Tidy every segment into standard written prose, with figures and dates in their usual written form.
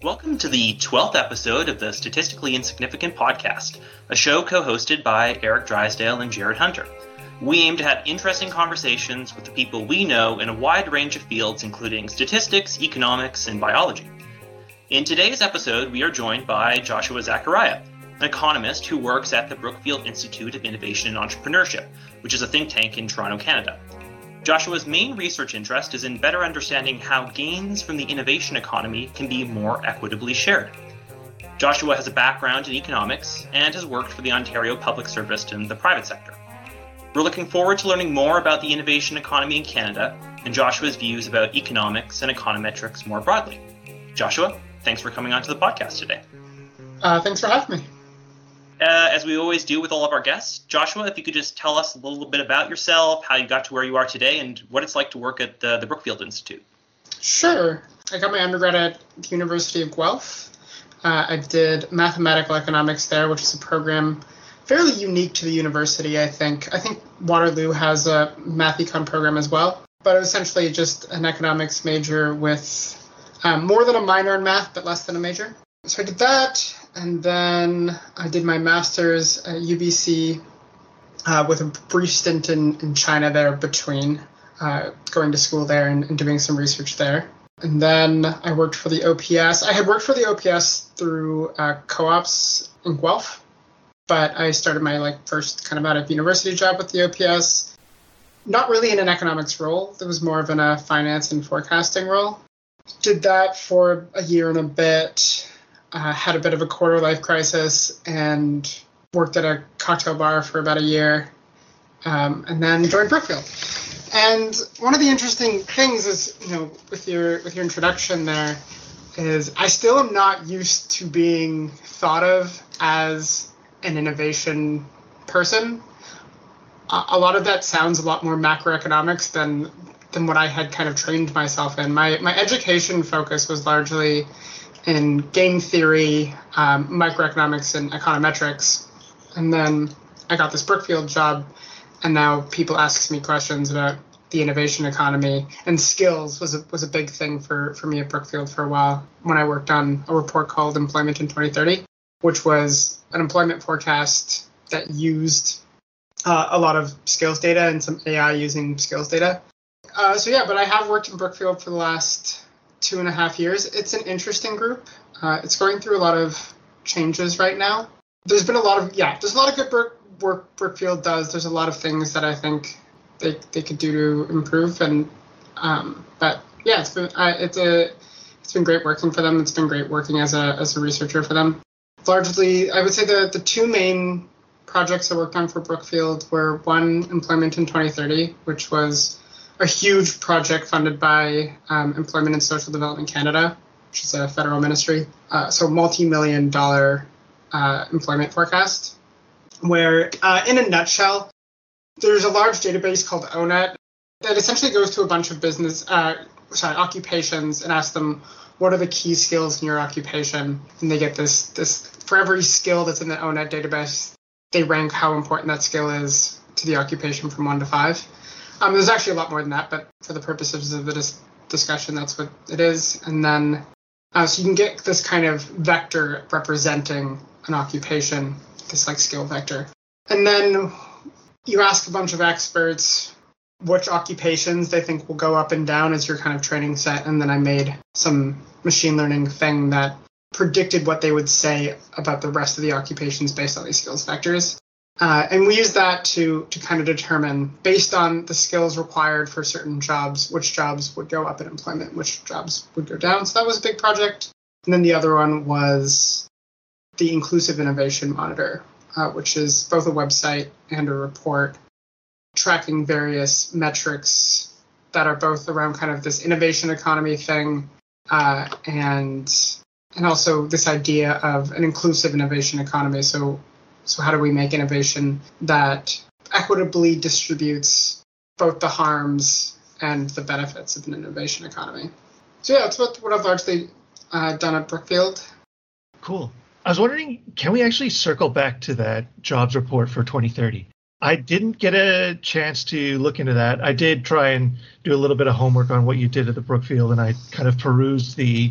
Welcome to the 12th episode of the Statistically Insignificant Podcast, a show co-hosted by Eric Drysdale and Jared Hunter. We aim to have interesting conversations with the people we know in a wide range of fields, including statistics, economics, and biology. In today's episode, we are joined by Joshua Zachariah, an economist who works at the Brookfield Institute of Innovation and Entrepreneurship, which is a think tank in Toronto, Canada. Joshua's main research interest is in better understanding how gains from the innovation economy can be more equitably shared. Joshua has a background in economics and has worked for the Ontario Public Service in the private sector. We're looking forward to learning more about the innovation economy in Canada and Joshua's views about economics and econometrics more broadly. Joshua, thanks for coming onto the podcast today. Thanks for having me. As we always do with all of our guests, Joshua, if you could just tell us a little bit about yourself, how you got to where you are today, and what it's like to work at the Brookfield Institute. Sure. I got my undergrad at the University of Guelph. I did mathematical economics there, which is a program fairly unique to the university, I think. I think Waterloo has a math econ program as well, but it was essentially just an economics major with more than a minor in math, but less than a major. So I did that. And then I did my master's at UBC with a brief stint in China there between going to school there and doing some research there. And then I worked for the OPS. I had worked for the OPS through co-ops in Guelph, but I started my first kind of out of university job with the OPS. Not really in an economics role. It was more of in a finance and forecasting role. Did that for a year and a bit. Had a bit of a quarter-life crisis and worked at a cocktail bar for about a year, and then joined Brookfield. And one of the interesting things is, with your introduction there, is I still am not used to being thought of as an innovation person. A lot of that sounds a lot more macroeconomics than what I had kind of trained myself in. My education focus was largely in game theory, microeconomics, and econometrics. And then I got this Brookfield job, and now people ask me questions about the innovation economy. And skills was a big thing for me at Brookfield for a while when I worked on a report called Employment in 2030, which was an employment forecast that used a lot of skills data and some AI using skills data. But I have worked in Brookfield for the last 2.5 years. It's an interesting group. It's going through a lot of changes right now. There's a lot of good work Brookfield does. There's a lot of things that I think they could do to improve. And it's been great working for them. It's been great working as a researcher for them. Largely, I would say the two main projects I worked on for Brookfield were one, Employment in 2030, which was a huge project funded by Employment and Social Development Canada, which is a federal ministry. So multi-million-dollar employment forecast, where in a nutshell, there's a large database called ONET that essentially goes to a bunch of occupations and asks them, what are the key skills in your occupation? And they get this for every skill that's in the ONET database, they rank how important that skill is to the occupation from 1 to 5. There's actually a lot more than that, but for the purposes of the discussion, that's what it is. And then, so you can get this kind of vector representing an occupation, this skill vector. And then you ask a bunch of experts which occupations they think will go up and down as your kind of training set. And then I made some machine learning thing that predicted what they would say about the rest of the occupations based on these skills vectors. And we use that to kind of determine, based on the skills required for certain jobs, which jobs would go up in employment, which jobs would go down. So that was a big project. And then the other one was the Inclusive Innovation Monitor, which is both a website and a report tracking various metrics that are both around kind of this innovation economy thing and also this idea of an inclusive innovation economy. So how do we make innovation that equitably distributes both the harms and the benefits of an innovation economy? So that's what I've largely done at Brookfield. Cool. I was wondering, can we actually circle back to that jobs report for 2030? I didn't get a chance to look into that. I did try and do a little bit of homework on what you did at the Brookfield, and I kind of perused the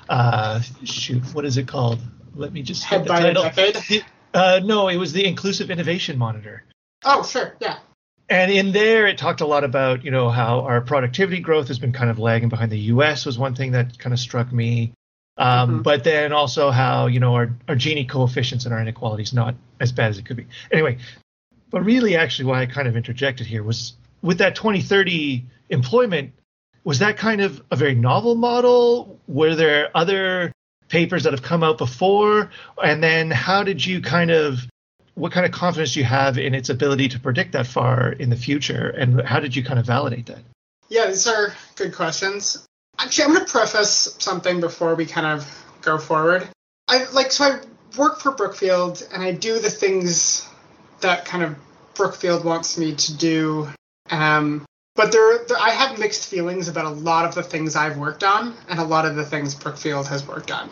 what is it called? Let me just Head by a Decade? No, it was the Inclusive Innovation Monitor. Oh, sure, yeah. And in there, it talked a lot about, how our productivity growth has been kind of lagging behind the U.S. was one thing that kind of struck me. But then also how, our Gini coefficients and our inequality is not as bad as it could be. Anyway, but really actually why I kind of interjected here was with that 2030 employment, was that kind of a very novel model? Were there other papers that have come out before? And then how did you what kind of confidence do you have in its ability to predict that far in the future? And how did you kind of validate that? Yeah, these are good questions. Actually, I'm going to preface something before we kind of go forward. I work for Brookfield, and I do the things that kind of Brookfield wants me to do. But I have mixed feelings about a lot of the things I've worked on and a lot of the things Brookfield has worked on.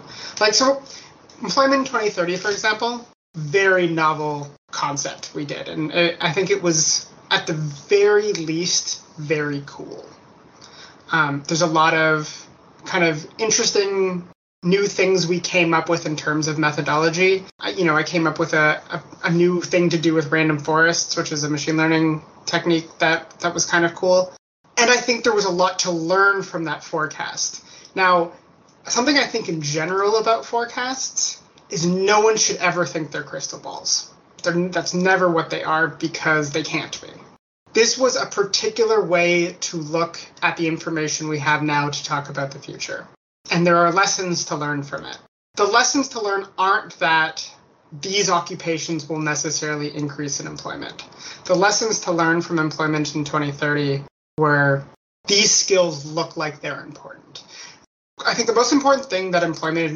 Employment 2030, for example, very novel concept we did. And I think it was, at the very least, very cool. There's a lot of kind of interesting new things we came up with in terms of methodology. I came up with a new thing to do with random forests, which is a machine learning technique that was kind of cool. And I think there was a lot to learn from that forecast. Now, something I think in general about forecasts is no one should ever think they're crystal balls. That's never what they are, because they can't be. This was a particular way to look at the information we have now to talk about the future. And there are lessons to learn from it. The lessons to learn aren't that these occupations will necessarily increase in employment. The lessons to learn from employment in 2030 were these skills look like they're important. I think the most important thing that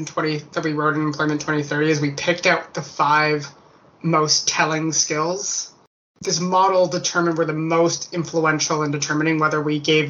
we wrote in Employment 2030 is we picked out the 5 most telling skills. This model determined were the most influential in determining whether we gave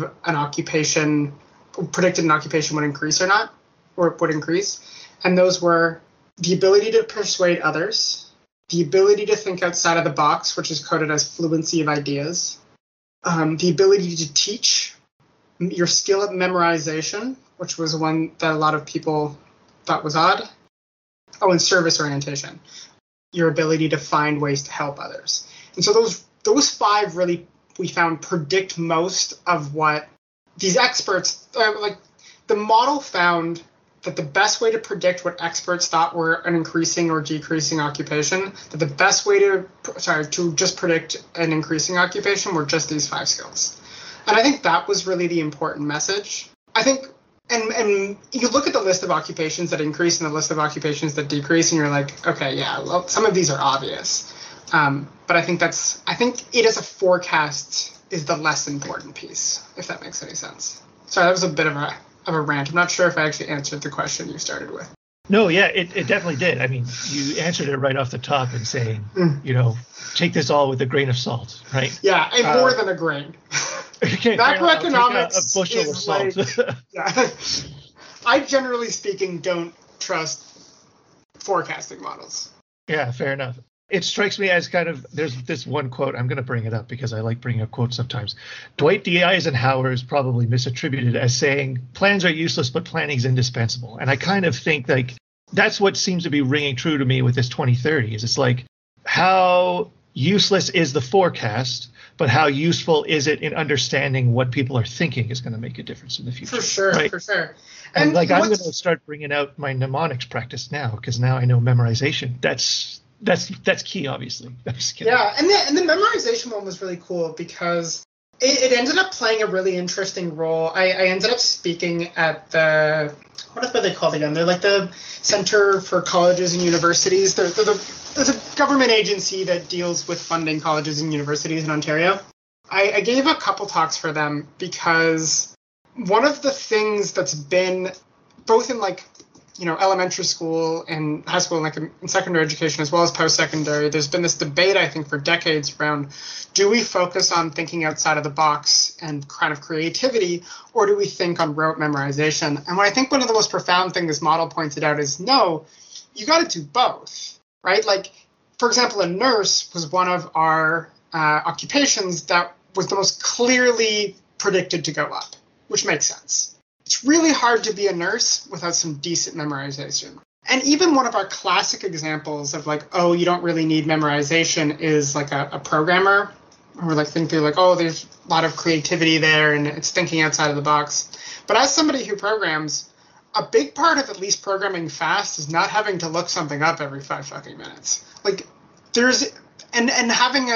predicted an occupation would increase or not, or would increase. And those were the ability to persuade others, the ability to think outside of the box, which is coded as fluency of ideas, the ability to teach, your skill at memorization, which was one that a lot of people thought was odd. Oh, and service orientation, your ability to find ways to help others. And so those 5 really, we found, predict most of what these experts, the model found that the best way to predict what experts thought were an increasing or decreasing occupation, that the best way to just predict an increasing occupation were just these 5 skills. And I think that was really the important message. I think, and you look at the list of occupations that increase and the list of occupations that decrease, and you're like, okay, yeah, well, some of these are obvious. But I think it as a forecast is the less important piece, if that makes any sense. Sorry, that was a bit of a rant. I'm not sure if I actually answered the question you started with. No, yeah, it definitely did. I mean, you answered it right off the top in saying, take this all with a grain of salt, right? Yeah, and more than a grain. Okay, macroeconomics a bushel of salt. Yeah. I, generally speaking, don't trust forecasting models. Yeah, fair enough. It strikes me as kind of, there's this one quote, I'm going to bring it up because I like bringing up quotes sometimes. Dwight D. Eisenhower is probably misattributed as saying, plans are useless, but planning is indispensable. And I kind of think that's what seems to be ringing true to me with this 2030 is it's like, how useless is the forecast, but how useful is it in understanding what people are thinking is going to make a difference in the future. For sure, right? For sure. And I'm going to start bringing out my mnemonics practice now because now I know memorization. That's key, obviously. Yeah, and the memorization one was really cool because it ended up playing a really interesting role. I ended up speaking at what are they called again? They're like the Center for Colleges and Universities. They're the government agency that deals with funding colleges and universities in Ontario. I gave a couple talks for them because one of the things that's been both in elementary school and high school and in secondary education as well as post-secondary, there's been this debate, I think, for decades around, do we focus on thinking outside of the box and kind of creativity, or do we think on rote memorization? And what I think one of the most profound things this model pointed out is, no, you got to do both, right? For example, a nurse was one of our occupations that was the most clearly predicted to go up, which makes sense. It's really hard to be a nurse without some decent memorization. And even one of our classic examples of like, oh, you don't really need memorization is like a programmer. Or like thinking like, oh, there's a lot of creativity there and it's thinking outside of the box. But as somebody who programs, a big part of at least programming fast is not having to look something up every 5 fucking minutes. Like there's and having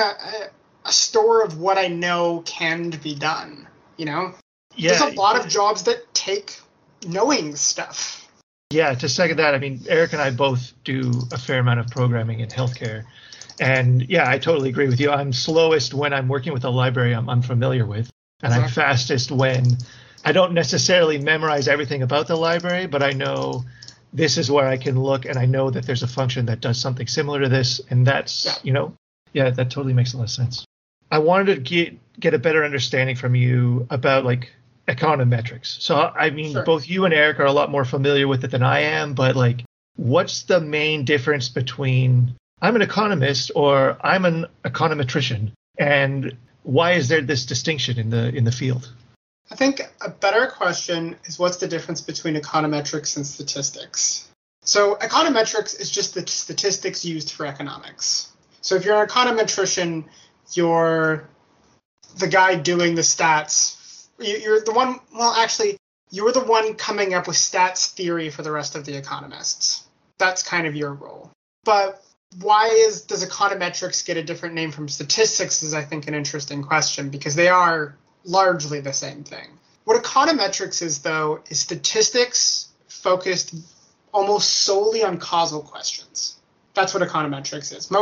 a store of what I know can be done, you know? Yeah. There's a lot of jobs that take knowing stuff. Yeah, to second that, I mean, Eric and I both do a fair amount of programming in healthcare. And yeah, I totally agree with you. I'm slowest when I'm working with a library I'm unfamiliar with. And exactly. I'm fastest when I don't necessarily memorize everything about the library, but I know this is where I can look and I know that there's a function that does something similar to this. And that's, that totally makes a lot of sense. I wanted to get a better understanding from you about like econometrics. So, I mean, sure. Both you and Eric are a lot more familiar with it than I am, but like, what's the main difference between I'm an economist or I'm an econometrician, and why is there this distinction in the field? I think a better question is what's the difference between econometrics and statistics? So econometrics is just the statistics used for economics. So if you're an econometrician, you're the guy doing the stats. You're the one, well, actually, you're the one coming up with stats theory for the rest of the economists. That's kind of your role. But why does econometrics get a different name from statistics is, I think, an interesting question, because they are largely the same thing. What econometrics is, though, is statistics focused almost solely on causal questions. That's what econometrics is.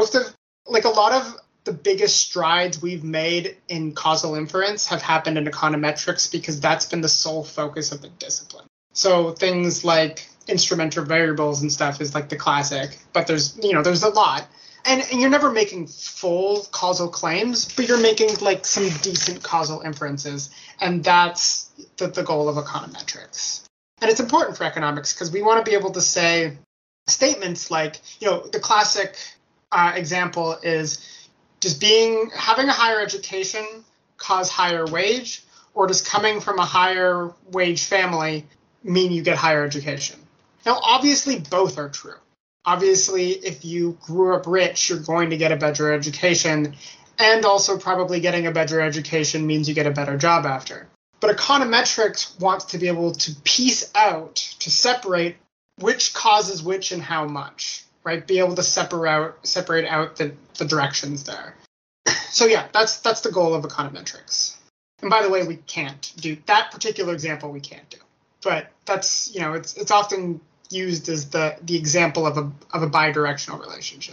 A lot of the biggest strides we've made in causal inference have happened in econometrics because that's been the sole focus of the discipline. So things like instrumental variables and stuff is like the classic, but there's a lot. And you're never making full causal claims, but you're making like some decent causal inferences. And that's the goal of econometrics. And it's important for economics because we want to be able to say statements like, the classic example is, does having a higher education cause higher wage, or does coming from a higher wage family mean you get higher education? Now, obviously, both are true. Obviously, if you grew up rich, you're going to get a better education, and also probably getting a better education means you get a better job after. But econometrics wants to be able to piece out, to separate which causes which and how much, right? Be able to separate out the directions there. So yeah, that's the goal of econometrics. And by the way, we can't do that particular example. We can't do, but that's it's often used as the example of a bidirectional relationship.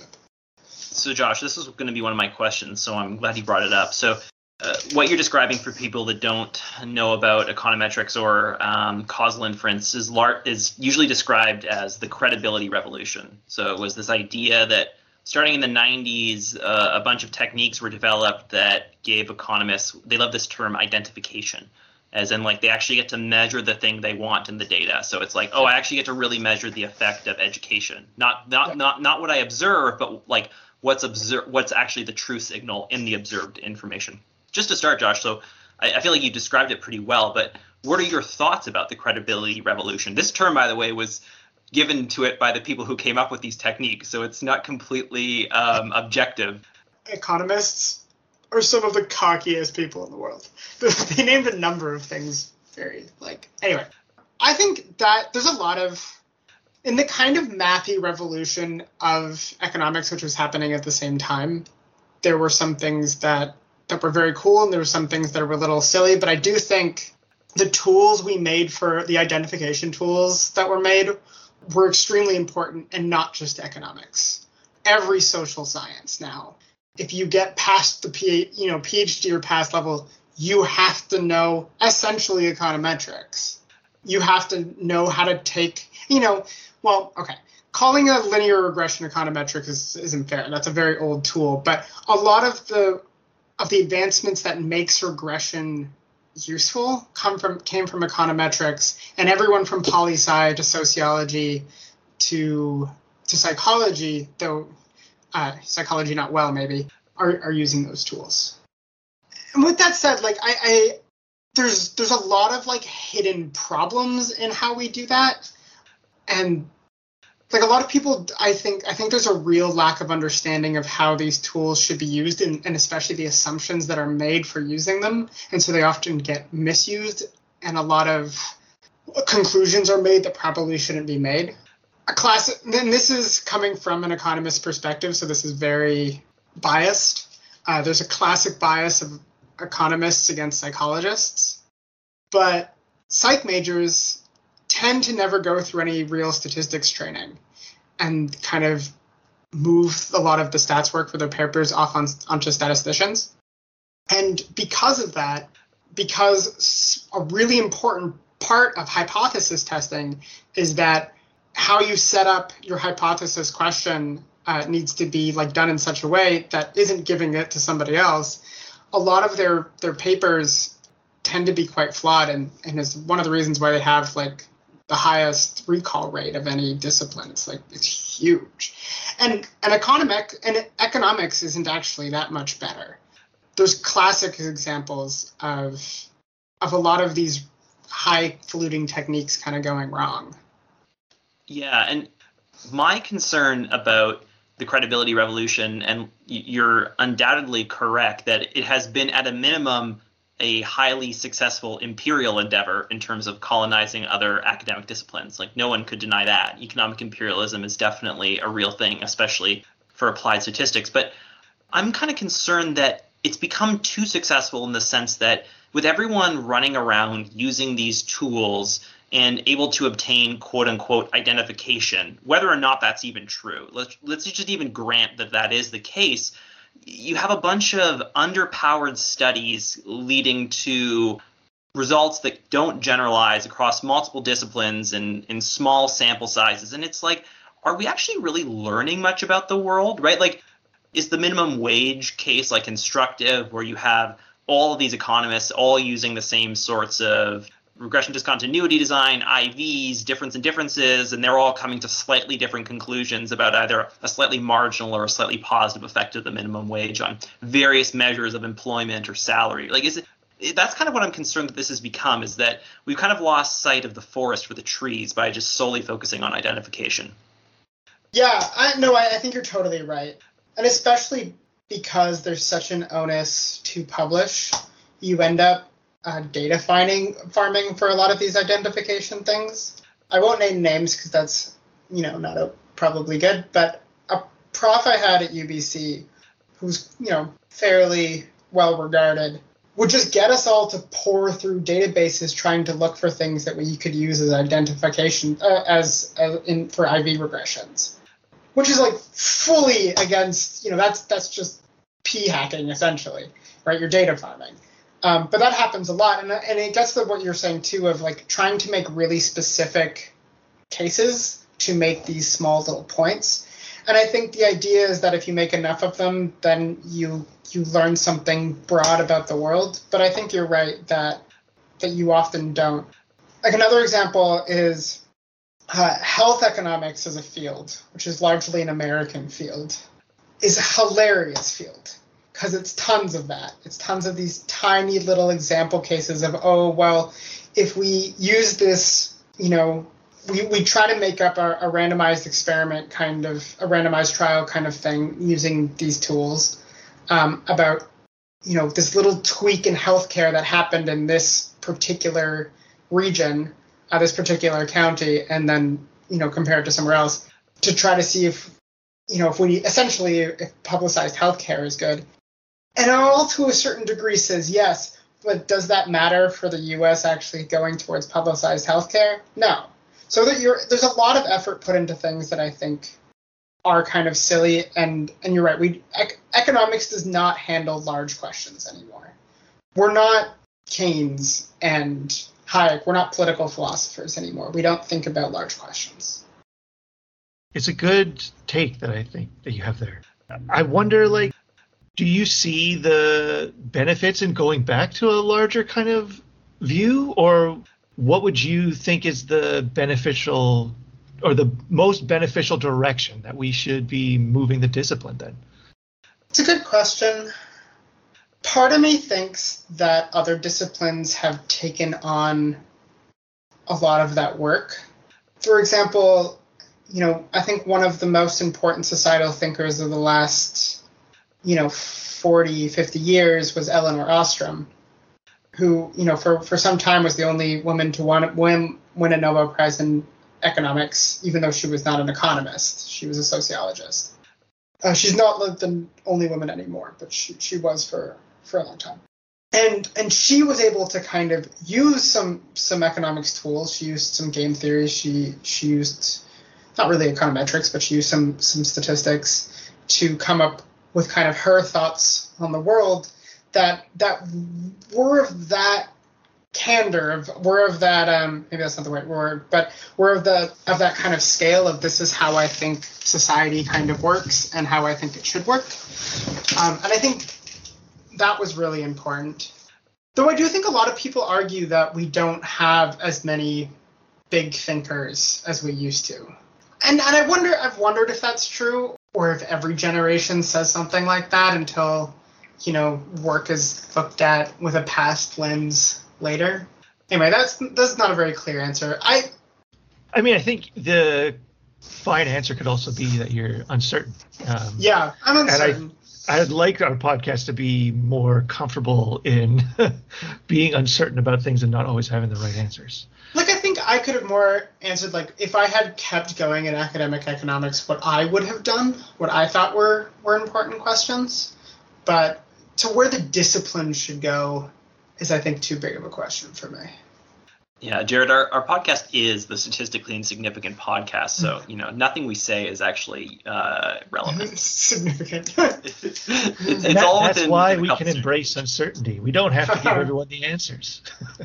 So Josh, this is going to be one of my questions, so I'm glad you brought it up. So what you're describing for people that don't know about econometrics or causal inference is usually described as the credibility revolution. So it was this idea that starting in the 90s, a bunch of techniques were developed that gave economists, they love this term, identification, as in like they actually get to measure the thing they want in the data. So it's like, I actually get to really measure the effect of education, not what I observe, but like what's actually the true signal in the observed information. Just to start, Josh, so I feel like you described it pretty well, but what are your thoughts about the credibility revolution? This term, by the way, was given to it by the people who came up with these techniques, so it's not completely objective. Economists are some of the cockiest people in the world. They named a number of things anyway. I think that there's a lot of, in the kind of mathy revolution of economics, which was happening at the same time, there were some things that were very cool, and there were some things that were a little silly, but I do think the tools we made for the identification tools that were made were extremely important, and not just economics. Every social science now, if you get past the PhD or past level, you have to know essentially econometrics. You have to know how to take, calling a linear regression econometric isn't fair. That's a very old tool, but a lot of the advancements that makes regression useful came from econometrics, and everyone from poli-sci to sociology to psychology, though psychology not well maybe, are using those tools. And with that said, like there's a lot of like hidden problems in how we do that, and like a lot of people, I think there's a real lack of understanding of how these tools should be used, and especially the assumptions that are made for using them, and so they often get misused, and a lot of conclusions are made that probably shouldn't be made. And this is coming from an economist perspective, so this is very biased. There's a classic bias of economists against psychologists, but psych majors tend to never go through any real statistics training and kind of move a lot of the stats work for their papers off onto statisticians. And because of that, because a really important part of hypothesis testing is that how you set up your hypothesis question needs to be like done in such a way that isn't giving it to somebody else. A lot of their papers tend to be quite flawed, and is one of the reasons why they have like the highest recall rate of any discipline. It's huge. And economics isn't actually that much better. There's classic examples of a lot of these highfalutin techniques kind of going wrong. Yeah, and my concern about the credibility revolution, and you're undoubtedly correct that it has been at a minimum a highly successful imperial endeavor in terms of colonizing other academic disciplines. Like, no one could deny that. Economic imperialism is definitely a real thing, especially for applied statistics. But I'm kind of concerned that it's become too successful in the sense that with everyone running around using these tools and able to obtain quote unquote identification, whether or not that's even true, let's just even grant that that is the case, you have a bunch of underpowered studies leading to results that don't generalize across multiple disciplines and in small sample sizes. And it's like, are we actually really learning much about the world, right? Like, is the minimum wage case like instructive, where you have all of these economists all using the same sorts of regression discontinuity design, IVs, difference and differences, and they're all coming to slightly different conclusions about either a slightly marginal or a slightly positive effect of the minimum wage on various measures of employment or salary? Like, that's kind of what I'm concerned that this has become, is that we've kind of lost sight of the forest for the trees by just solely focusing on identification. Yeah, I think you're totally right. And especially because there's such an onus to publish, you end up data farming for a lot of these identification things. I won't name names because that's, not probably good, but a prof I had at UBC who's, fairly well regarded would just get us all to pour through databases trying to look for things that we could use as identification for IV regressions, which is like fully against, that's just p hacking essentially, right? You're data farming. But that happens a lot, and it gets to what you're saying too, of like trying to make really specific cases to make these small little points. And I think the idea is that if you make enough of them, then you learn something broad about the world. But I think you're right that you often don't. Like, another example is health economics as a field, which is largely an American field, is a hilarious field. Because it's tons of that. It's tons of these tiny little example cases of, if we use this, we try to make up a randomized experiment kind of, a randomized trial kind of thing using these tools about, this little tweak in healthcare that happened in this particular region, this particular county, and then, compare it to somewhere else to try to see if publicized healthcare is good. And all to a certain degree says yes, but does that matter for the U.S. actually going towards publicized healthcare? No. So there's a lot of effort put into things that I think are kind of silly, and you're right. Economics does not handle large questions anymore. We're not Keynes and Hayek. We're not political philosophers anymore. We don't think about large questions. It's a good take that I think that you have there. I wonder, like, do you see the benefits in going back to a larger kind of view, or what would you think is the beneficial or the most beneficial direction that we should be moving the discipline then? It's a good question. Part of me thinks that other disciplines have taken on a lot of that work. For example, I think one of the most important societal thinkers of the last, 40, 50 years was Elinor Ostrom, who, for some time was the only woman to win a Nobel Prize in economics, even though she was not an economist. She was a sociologist. She's not the only woman anymore, but she was for a long time. And she was able to kind of use some economics tools. She used some game theory. She used, not really econometrics, but she used some statistics to come up with kind of her thoughts on the world that were of that candor, were of that, maybe that's not the right word, but were of that kind of scale of this is how I think society kind of works and how I think it should work. And I think that was really important. Though I do think a lot of people argue that we don't have as many big thinkers as we used to. And I've wondered if that's true, or if every generation says something like that until, work is looked at with a past lens later. Anyway, that's not a very clear answer. I think the fine answer could also be that you're uncertain. Yeah, I'm uncertain. I'd like our podcast to be more comfortable in being uncertain about things and not always having the right answers. I think I could have more answered, if I had kept going in academic economics, what I would have done, what I thought were important questions. But to where the discipline should go is, I think, too big of a question for me. Yeah, Jared, our podcast is the Statistically Insignificant Podcast, so, nothing we say is actually relevant. Significant. it's all within. That's why we can embrace uncertainty. We don't have to give everyone the answers.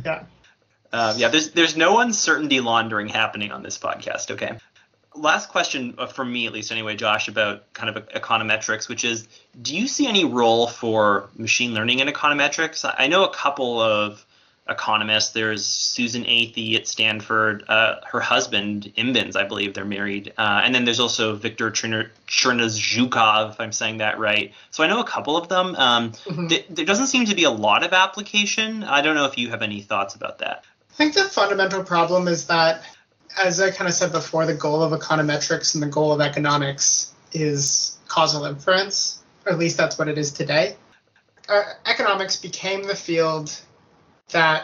Yeah. There's no uncertainty laundering happening on this podcast, okay? Last question from me, at least anyway, Josh, about kind of econometrics, which is, do you see any role for machine learning in econometrics? I know a couple of economists. There's Susan Athey at Stanford, her husband, Imbens, I believe they're married. And then there's also Viktor Chernozhukov, if I'm saying that right. So I know a couple of them. There doesn't seem to be a lot of application. I don't know if you have any thoughts about that. I think the fundamental problem is that, as I kind of said before, the goal of econometrics and the goal of economics is causal inference, or at least that's what it is today. Economics became the field that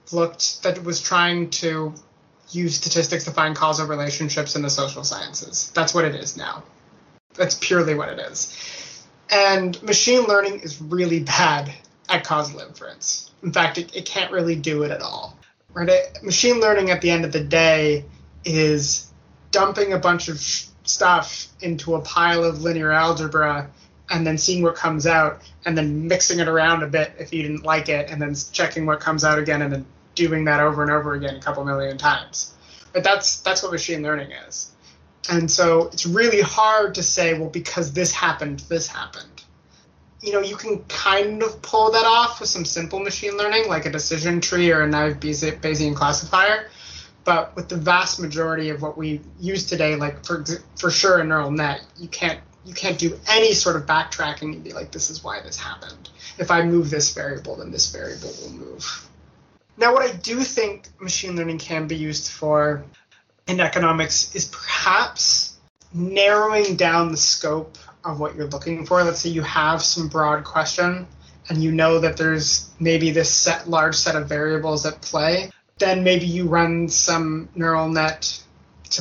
was trying to use statistics to find causal relationships in the social sciences. That's what it is now. That's purely what it is. And machine learning is really bad at causal inference. In fact, it can't really do it at all. Right? Machine learning at the end of the day is dumping a bunch of stuff into a pile of linear algebra and then seeing what comes out, and then mixing it around a bit if you didn't like it, and then checking what comes out again, and then doing that over and over again a couple million times. But that's what machine learning is. And so it's really hard to say, well, because this happened, this happened. You can kind of pull that off with some simple machine learning, like a decision tree or a naive Bayesian classifier. But with the vast majority of what we use today, like for sure a neural net, you can't do any sort of backtracking and be like, this is why this happened. If I move this variable, then this variable will move. Now, what I do think machine learning can be used for in economics is perhaps narrowing down the scope of what you're looking for. Let's say you have some broad question and you know that there's maybe this large set of variables at play. Then maybe you run some neural net to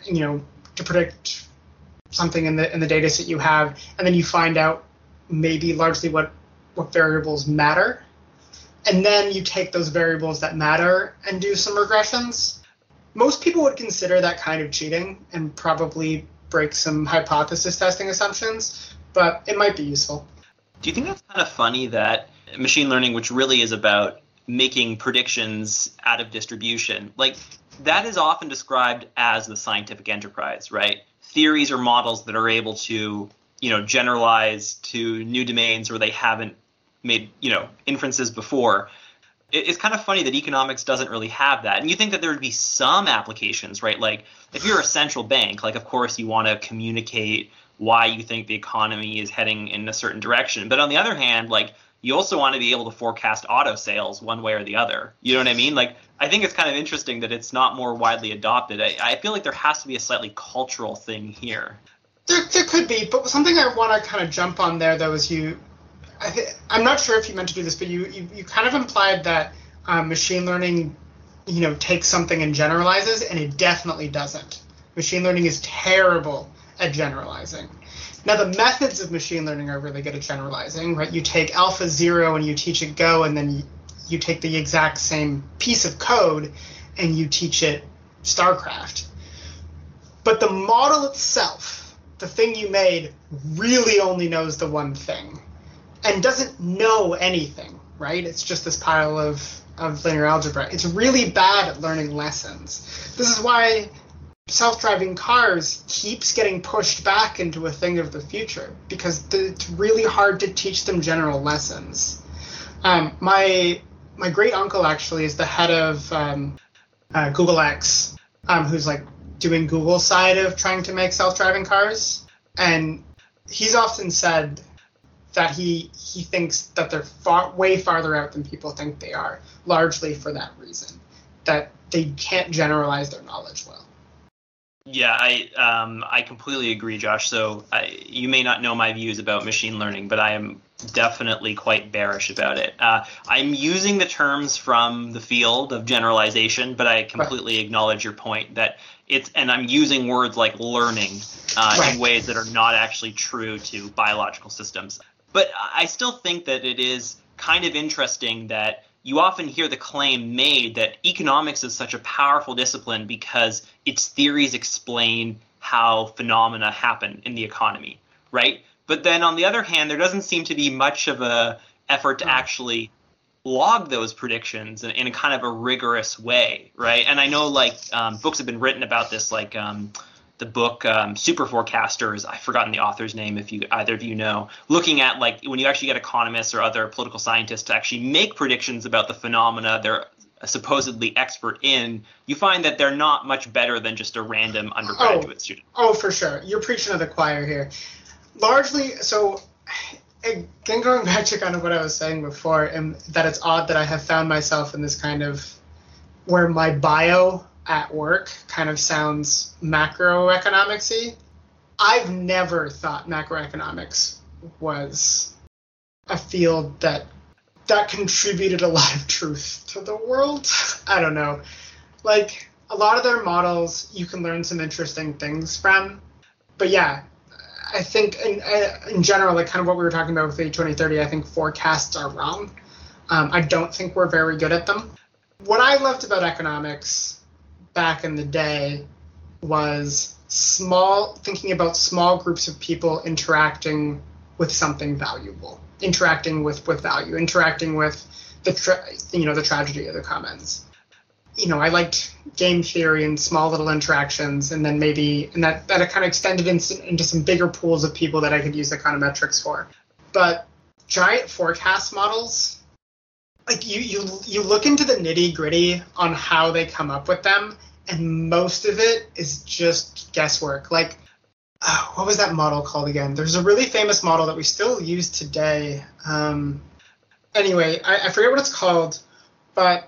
predict something in the data set you have, and then you find out maybe largely what variables matter. And then you take those variables that matter and do some regressions. Most people would consider that kind of cheating and probably break some hypothesis testing assumptions, but it might be useful. Do you think that's kind of funny that machine learning, which really is about making predictions out of distribution, that is often described as the scientific enterprise, right? Theories or models that are able to, generalize to new domains where they haven't made, inferences before. It's kind of funny that economics doesn't really have that. And you think that there would be some applications, right? Like if you're a central bank, of course you want to communicate why you think the economy is heading in a certain direction. But on the other hand, like, you also want to be able to forecast auto sales one way or the other. You know what I mean? Like, I think it's kind of interesting that it's not more widely adopted. I feel like there has to be a slightly cultural thing here. There could be, but something I want to kind of jump on there, though, is I'm not sure if you meant to do this, but you kind of implied that machine learning, takes something and generalizes, and it definitely doesn't. Machine learning is terrible at generalizing. Now, the methods of machine learning are really good at generalizing, right? You take AlphaZero and you teach it Go, and then you take the exact same piece of code and you teach it StarCraft. But the model itself, the thing you made, really only knows the one thing and doesn't know anything, right? It's just this pile of linear algebra. It's really bad at learning lessons. This is why self-driving cars keeps getting pushed back into a thing of the future, because it's really hard to teach them general lessons. My great uncle actually is the head of Google X, who's like doing Google's side of trying to make self-driving cars, and he's often said that he thinks that they're way farther out than people think they are, largely for that reason, that they can't generalize their knowledge well. Yeah, I completely agree, Josh. So you may not know my views about machine learning, but I am definitely quite bearish about it. I'm using the terms from the field of generalization, but I completely acknowledge your point that and I'm using words like learning in ways that are not actually true to biological systems. But I still think that it is kind of interesting that you often hear the claim made that economics is such a powerful discipline because its theories explain how phenomena happen in the economy, right? But then on the other hand, there doesn't seem to be much of a effort to actually log those predictions in a kind of a rigorous way, right? And I know books have been written about this, like the book Super Forecasters. I've forgotten the author's name if either of you know, looking at like when you actually get economists or other political scientists to actually make predictions about the phenomena they're supposedly expert in, you find that they're not much better than just a random undergraduate student. Oh, for sure. You're preaching to the choir here. Largely, so again, going back to kind of what I was saying before, and that it's odd that I have found myself in this kind of where my bio at work kind of sounds macroeconomics-y. I've never thought macroeconomics was a field that contributed a lot of truth to the world. I don't know. Like, a lot of their models you can learn some interesting things from. But yeah, I think in general, like kind of what we were talking about with the 2030, I think forecasts are wrong. I don't think we're very good at them. What I loved about economics back in the day was thinking about small groups of people interacting with something valuable, interacting with value, interacting with the tragedy of the commons. I liked game theory and small little interactions, and then that it kind of extended into some bigger pools of people that I could use econometrics for. But giant forecast models, like you look into the nitty gritty on how they come up with them, and most of it is just guesswork. Like, what was that model called again? There's a really famous model that we still use today. Anyway, I forget what it's called, but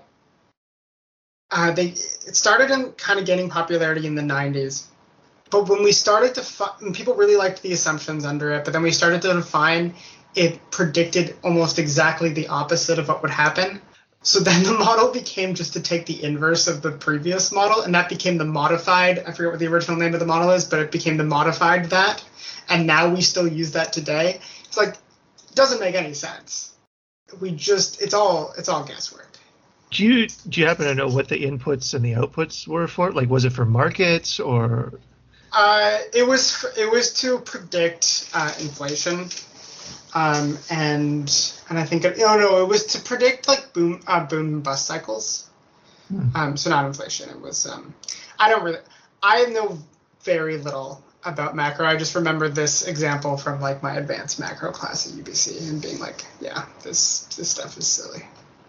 it started in kind of gaining popularity in the 90s. But when we started to people really liked the assumptions under it, but then we started to define, it predicted almost exactly the opposite of what would happen. So then the model became just to take the inverse of the previous model, and that became the modified. I forget what the original name of the model is, but it became the modified that. And now we still use that today. It's like, it doesn't make any sense. It's all guesswork. Do you happen to know what the inputs and the outputs were for? Like, was it for markets or? It was to predict inflation, and I think it was to predict like boom and bust cycles. So not inflation. It was I know very little about macro. I just remember this example from like my advanced macro class at UBC and being like, yeah, this stuff is silly.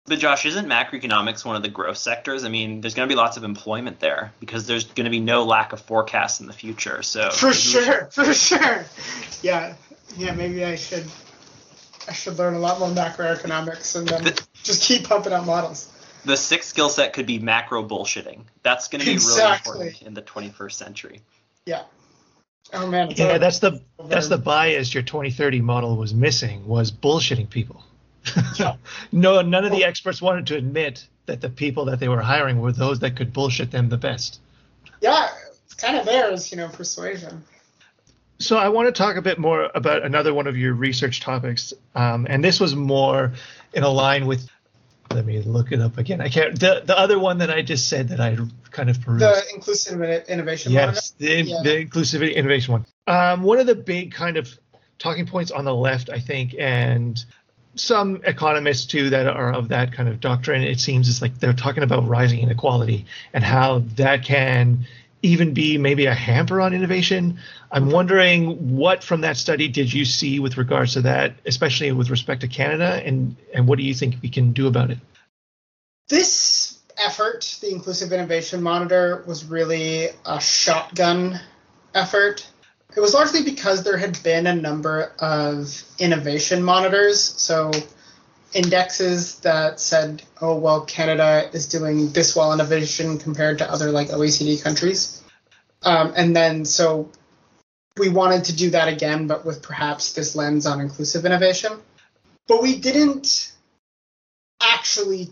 But Josh, isn't macroeconomics one of the growth sectors? I mean, there's going to be lots of employment there because there's going to be no lack of forecasts in the future. So for sure. Yeah, maybe I should learn a lot more macroeconomics and then just keep pumping out models. The sixth skill set could be macro bullshitting. That's going to be really important in the 21st century. Yeah. Oh man. Yeah, that's the bias your 2030 model was missing, was bullshitting people. No, none of the experts wanted to admit that the people that they were hiring were those that could bullshit them the best. Yeah, it's kind of theirs, persuasion. So I want to talk a bit more about another one of your research topics, and this was more in a line with. Let me look it up again. I can't. The other one that I just said that I kind of perused. The inclusive innovation. Yes, the inclusive innovation one. One of the big kind of talking points on the left, I think, and some economists too that are of that kind of doctrine, it seems, is like they're talking about rising inequality and how that can even be maybe a hamper on innovation. I'm wondering what from that study did you see with regards to that, especially with respect to Canada, and what do you think we can do about it? This effort, the Inclusive Innovation Monitor, was really a shotgun effort. It was largely because there had been a number of innovation monitors, so indexes that said, oh, well, Canada is doing this well in innovation compared to other like OECD countries. And then so we wanted to do that again, but with perhaps this lens on inclusive innovation. But we didn't actually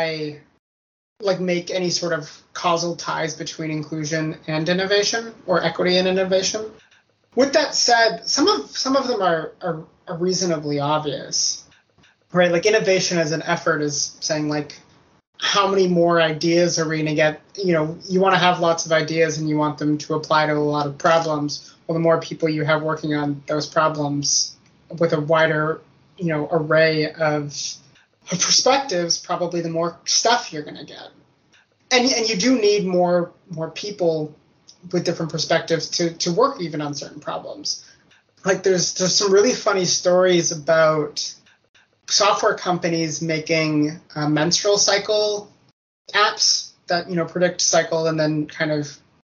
make any sort of causal ties between inclusion and innovation or equity and innovation. With that said, some of them are reasonably obvious, right? Like innovation as an effort is saying like, how many more ideas are we going to get? You want to have lots of ideas and you want them to apply to a lot of problems. Well, the more people you have working on those problems with a wider, array of perspectives, probably the more stuff you're going to get. And you do need more people with different perspectives to work even on certain problems. Like there's some really funny stories about software companies making menstrual cycle apps that predict cycle and then kind of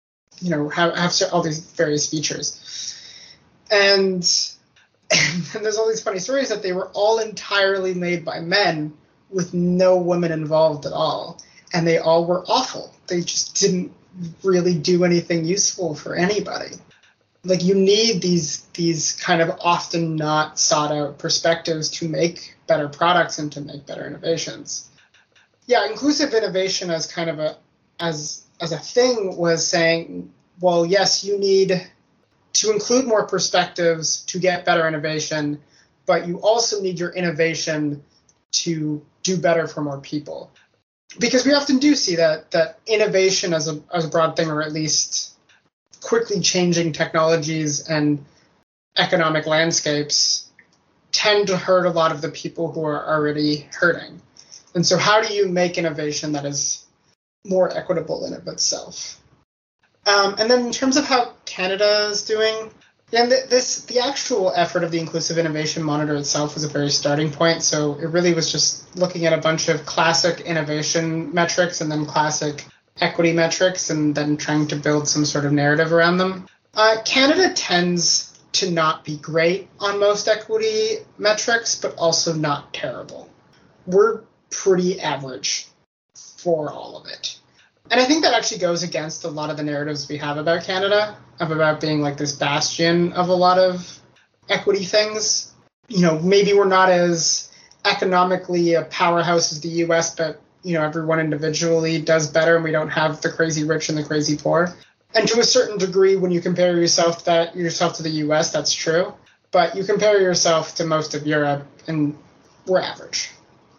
have all these various features. And there's all these funny stories that they were all entirely made by men with no women involved at all, and they all were awful. They just didn't really do anything useful for anybody. Like you need these kind of often not sought out perspectives to make better products and to make better innovations. Yeah, inclusive innovation as kind of as a thing was saying, well, yes, you need to include more perspectives to get better innovation, but you also need your innovation to do better for more people. Because we often do see that innovation as a broad thing, or at least quickly changing technologies and economic landscapes, tend to hurt a lot of the people who are already hurting. And so how do you make innovation that is more equitable in of itself? And then in terms of how Canada is doing, the actual effort of the Inclusive Innovation Monitor itself was a very starting point. So it really was just looking at a bunch of classic innovation metrics and then classic equity metrics and then trying to build some sort of narrative around them. Canada tends to not be great on most equity metrics, but also not terrible. We're pretty average for all of it. And I think that actually goes against a lot of the narratives we have about Canada, about being like this bastion of a lot of equity things. Maybe we're not as economically a powerhouse as the US, but, everyone individually does better and we don't have the crazy rich and the crazy poor. And to a certain degree, when you compare yourself to the US, that's true. But you compare yourself to most of Europe and we're average.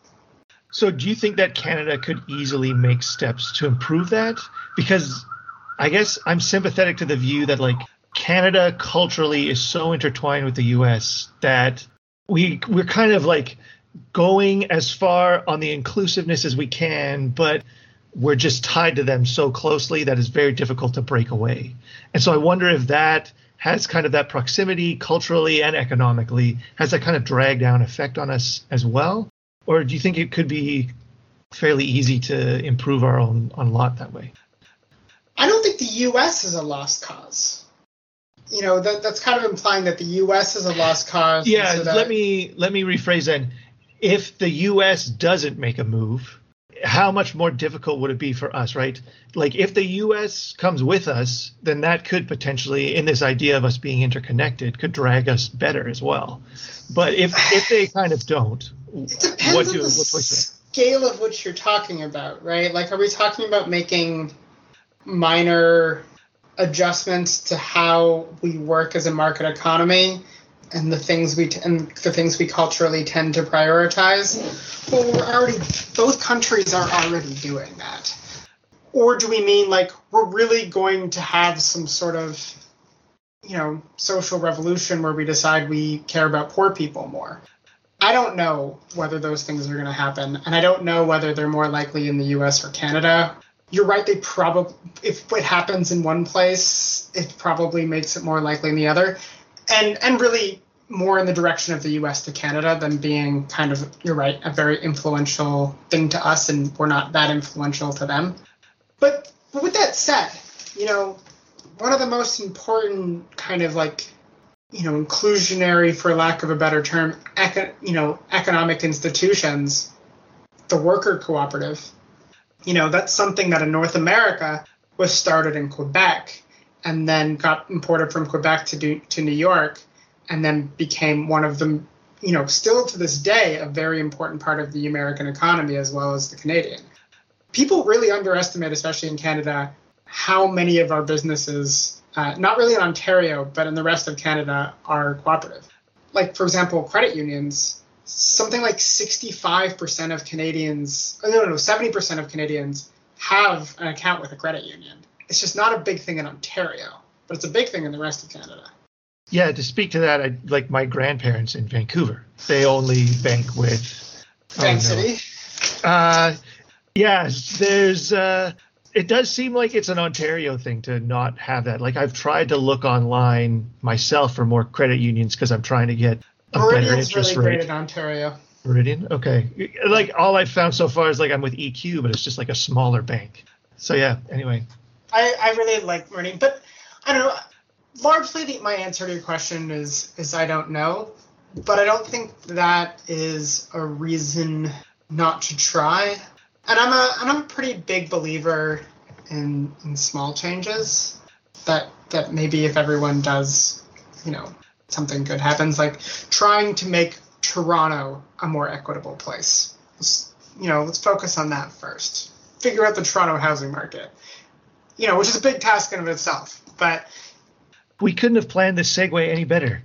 So do you think that Canada could easily make steps to improve that? Because I guess I'm sympathetic to the view that like Canada culturally is so intertwined with the US that we're kind of like going as far on the inclusiveness as we can, but we're just tied to them so closely that it's very difficult to break away. And so I wonder if that has kind of that proximity culturally and economically, has that kind of drag down effect on us as well? Or do you think it could be fairly easy to improve our own on lot that way. I don't think the U.S. is a lost cause. That's kind of implying that the U.S. is a lost cause. Yeah, so let me rephrase then. If the U.S. doesn't make a move, how much more difficult would it be for us, right? Like if the U.S. comes with us, then that could potentially, in this idea of us being interconnected, could drag us better as well. But if they kind of don't, it depends on the scale of which you're talking about, right? Like, are we talking about making minor adjustments to how we work as a market economy and the things we culturally tend to prioritize? Well, both countries are already doing that. Or do we mean like we're really going to have some sort of, social revolution where we decide we care about poor people more? I don't know whether those things are going to happen, and I don't know whether they're more likely in the U.S. or Canada. You're right, if it happens in one place, it probably makes it more likely in the other. And really more in the direction of the U.S. to Canada than being kind of, you're right, a very influential thing to us, and we're not that influential to them. But with that said, one of the most important kind of like, inclusionary, for lack of a better term, economic institutions, the worker cooperative, that's something that in North America was started in Quebec and then got imported from Quebec to New York and then became one of the, still to this day, a very important part of the American economy as well as the Canadian. People really underestimate, especially in Canada, how many of our businesses, not really in Ontario, but in the rest of Canada, are cooperative. Like, for example, credit unions, something like 65% of Canadians, 70% of Canadians have an account with a credit union. It's just not a big thing in Ontario, but it's a big thing in the rest of Canada. Yeah, to speak to that, like my grandparents in Vancouver, they only bank with Bank City. Yeah, there's. It does seem like it's an Ontario thing to not have that. Like I've tried to look online myself for more credit unions because I'm trying to get a better interest really rate. Great in Ontario. Meridian, okay. Like all I've found so far is like I'm with EQ, but it's just like a smaller bank. So yeah. Anyway, I really like Meridian, but I don't know. Largely, my answer to your question is I don't know, but I don't think that is a reason not to try. And I'm a pretty big believer in small changes that maybe if everyone does, something good happens. Like trying to make Toronto a more equitable place. Let's focus on that first. Figure out the Toronto housing market. Which is a big task in of itself, but we couldn't have planned this segue any better.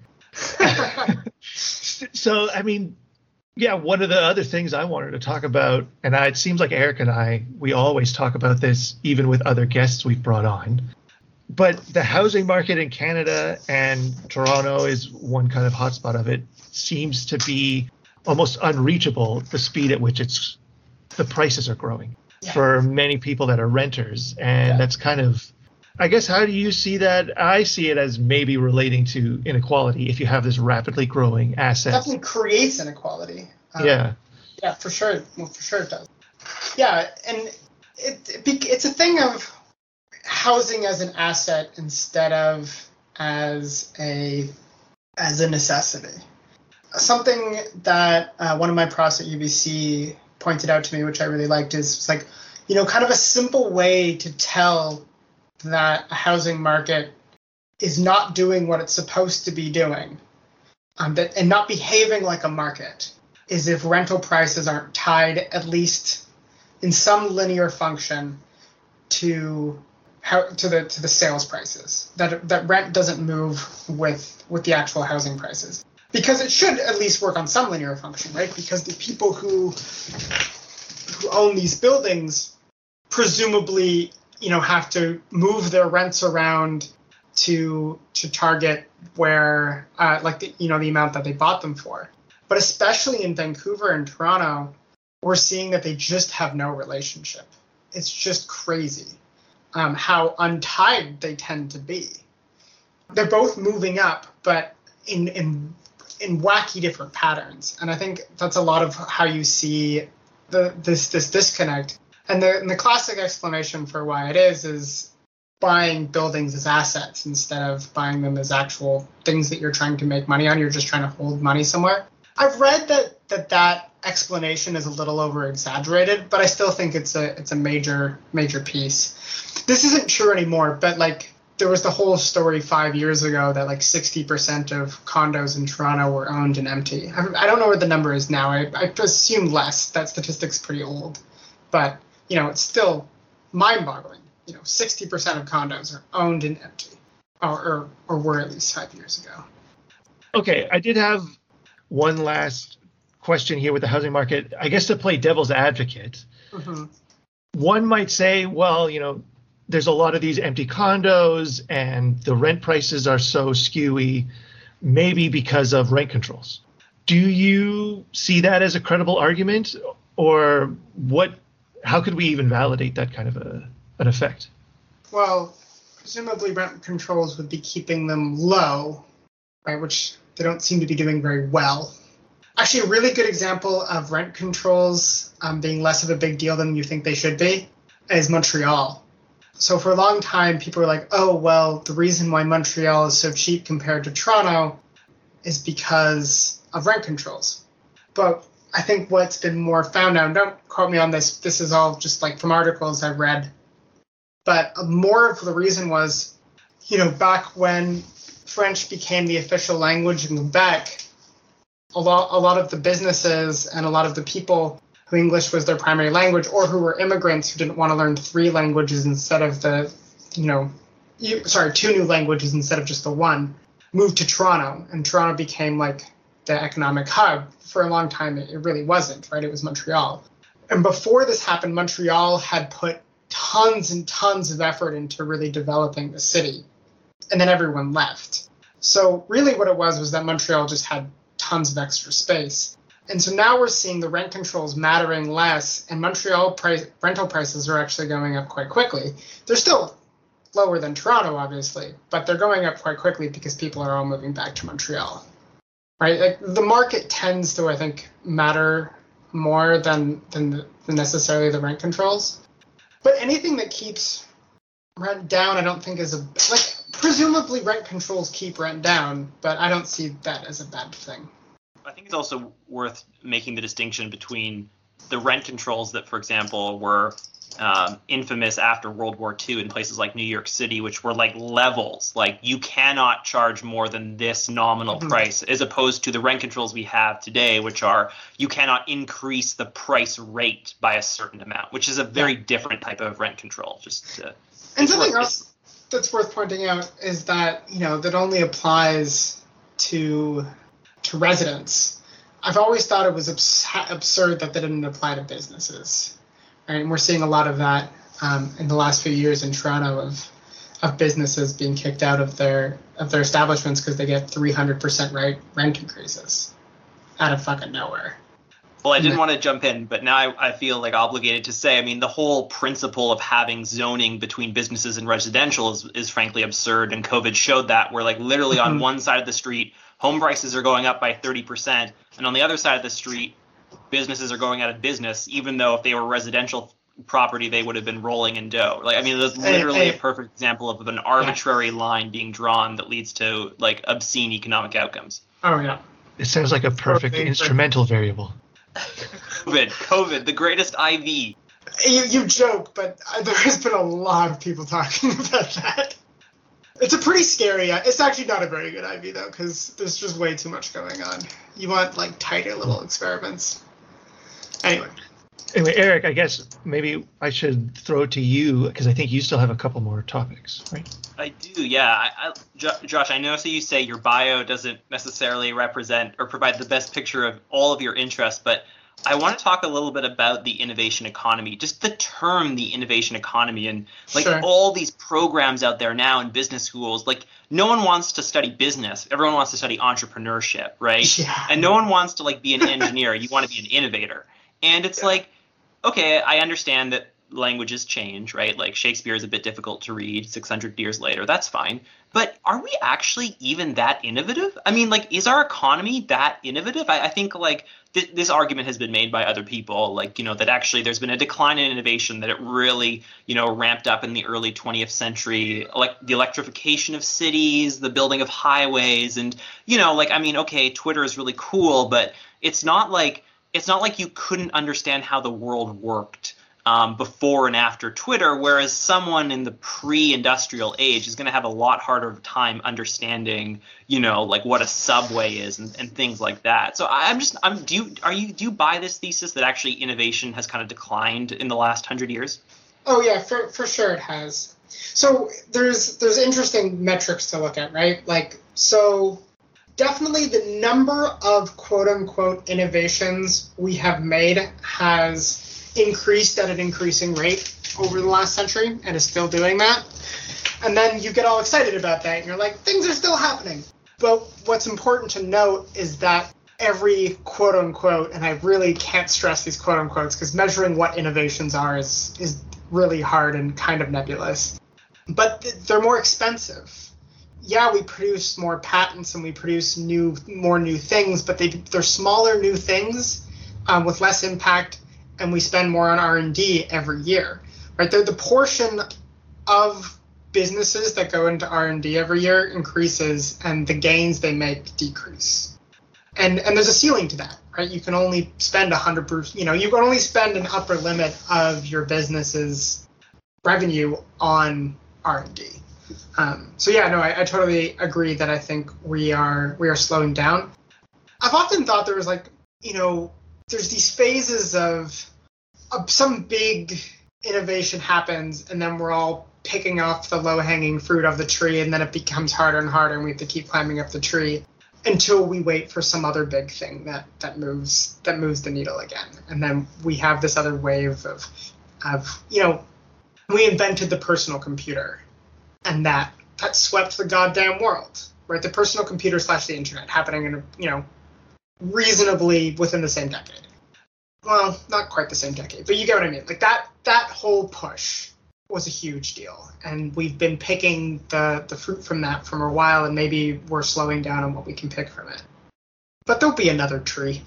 So, I mean, yeah, one of the other things I wanted to talk about, and it seems like Eric and we always talk about this, even with other guests we've brought on. But the housing market in Canada, and Toronto is one kind of hotspot of it, seems to be almost unreachable, the speed at which the prices are growing for many people that are renters. And that's kind of, I guess, how do you see that? I see it as maybe relating to inequality if you have this rapidly growing asset. It definitely creates inequality. Yeah, for sure. Well, for sure it does. Yeah, and it's a thing of housing as an asset instead of as a necessity. Something that one of my profs at UBC pointed out to me, which I really liked, is like, kind of a simple way to tell that a housing market is not doing what it's supposed to be doing, and not behaving like a market, is if rental prices aren't tied, at least in some linear function, to the sales prices. That rent doesn't move with the actual housing prices, because it should at least work on some linear function, right? Because the people who own these buildings presumably have to move their rents around to target where the amount that they bought them for. But especially in Vancouver and Toronto, we're seeing that they just have no relationship. It's just crazy how untied they tend to be. They're both moving up, but in wacky different patterns. And I think that's a lot of how you see this disconnect. And the classic explanation for why it is buying buildings as assets instead of buying them as actual things that you're trying to make money on. You're just trying to hold money somewhere. I've read that explanation is a little over exaggerated, but I still think it's a major piece. This isn't true anymore, but like there was the whole story 5 years ago that like 60% of condos in Toronto were owned and empty. I don't know what the number is now. I assume less. That statistic's pretty old, but it's still mind-boggling. 60% of condos are owned and empty, or were at least 5 years ago. Okay, I did have one last question here with the housing market. I guess to play devil's advocate, one might say, well, there's a lot of these empty condos and the rent prices are so skewy, maybe because of rent controls. Do you see that as a credible argument, or what? How could we even validate that kind of an effect? Well, presumably rent controls would be keeping them low, right, which they don't seem to be doing very well. Actually, a really good example of rent controls being less of a big deal than you think they should be is Montreal. So for a long time, people were like, oh, well, the reason why Montreal is so cheap compared to Toronto is because of rent controls. But I think what's been more found out, and don't quote me on this, this is all just like from articles I've read, but more of the reason was, back when French became the official language in Quebec, a lot of the businesses and a lot of the people who English was their primary language, or who were immigrants who didn't want to learn 3 languages instead of the, 2 new languages instead of just the one, moved to Toronto. And Toronto became like the economic hub. For a long time, it really wasn't, right? It was Montreal. And before this happened, Montreal had put tons and tons of effort into really developing the city. And then everyone left. So really what it was that Montreal just had tons of extra space. And so now we're seeing the rent controls mattering less, and Montreal rental prices are actually going up quite quickly. They're still lower than Toronto, obviously, but they're going up quite quickly because people are all moving back to Montreal, right? Like the market tends to, I think, matter more than necessarily the rent controls. But anything that keeps rent down, I don't think is presumably rent controls keep rent down, but I don't see that as a bad thing. I think it's also worth making the distinction between the rent controls that, for example, were infamous after World War II in places like New York City, which were like levels, like you cannot charge more than this nominal price, as opposed to the rent controls we have today, which are you cannot increase the price rate by a certain amount, which is a very different type of rent control. And something else that's worth pointing out is that, that only applies to residents. I've always thought it was absurd that didn't apply to businesses. Right? And we're seeing a lot of that in the last few years in Toronto of businesses being kicked out of their establishments because they get 300% rent increases out of fucking nowhere. Well, I didn't want to jump in, but now I feel like obligated to say, I mean, the whole principle of having zoning between businesses and residential is frankly absurd, and COVID showed that, where like literally on one side of the street, home prices are going up by 30%, and on the other side of the street, businesses are going out of business, even though if they were residential property, they would have been rolling in dough. Like, I mean, there's literally a perfect example of an arbitrary line being drawn that leads to like obscene economic outcomes. Oh yeah, it sounds like a perfect instrumental variable. COVID, the greatest IV. You joke, but there has been a lot of people talking about that. It's a pretty scary. It's actually not a very good IV though, because there's just way too much going on. You want like tighter little experiments. Anyway, Eric, I guess maybe I should throw it to you because I think you still have a couple more topics, right? I do, yeah. Josh, I notice that you say your bio doesn't necessarily represent or provide the best picture of all of your interests, but I want to talk a little bit about the innovation economy, just the term, the innovation economy, and like all these programs out there now in business schools. Like no one wants to study business. Everyone wants to study entrepreneurship, right? Yeah. And no one wants to like be an engineer. You want to be an innovator. And it's like, okay, I understand that languages change, right? Like Shakespeare is a bit difficult to read 600 years later. That's fine. But are we actually even that innovative? I mean, like, is our economy that innovative? I think like this argument has been made by other people, like, you know, that actually there's been a decline in innovation, that it really, you know, ramped up in the early 20th century, like the electrification of cities, the building of highways, and, you know, like, I mean, okay, Twitter is really cool, but it's not like you couldn't understand how the world worked before and after Twitter, whereas someone in the pre-industrial age is going to have a lot harder time understanding, you know, like what a subway is and things like that. So do you buy this thesis that actually innovation has kind of declined in the last 100 years? Oh yeah, for sure it has. So there's interesting metrics to look at, right? Like, so definitely the number of quote unquote innovations we have made has increased at an increasing rate over the last century and is still doing that. And then you get all excited about that and you're like, things are still happening. But what's important to note is that every quote unquote, and I really can't stress these quote unquotes because measuring what innovations are is really hard and kind of nebulous, but they're more expensive. Yeah, we produce more patents and we produce more new things, but they're smaller new things with less impact, and we spend more on R&D every year, right? The portion of businesses that go into R&D every year increases, and the gains they make decrease. And there's a ceiling to that, right? You can only spend 100%. You know, you can only spend an upper limit of your business's revenue on R&D. So yeah, no, I totally agree that I think we are slowing down. I've often thought there was like, you know, there's these phases of some big innovation happens, and then we're all picking off the low-hanging fruit of the tree, and then it becomes harder and harder, and we have to keep climbing up the tree until we wait for some other big thing that moves the needle again. And then we have this other wave of you know, we invented the personal computer, and that swept the goddamn world, right? The personal computer / the internet happening in, you know, reasonably within the same decade. Well, not quite the same decade, but you get what I mean. Like that whole push was a huge deal, and we've been picking the fruit from that for a while, and maybe we're slowing down on what we can pick from it. But there'll be another tree.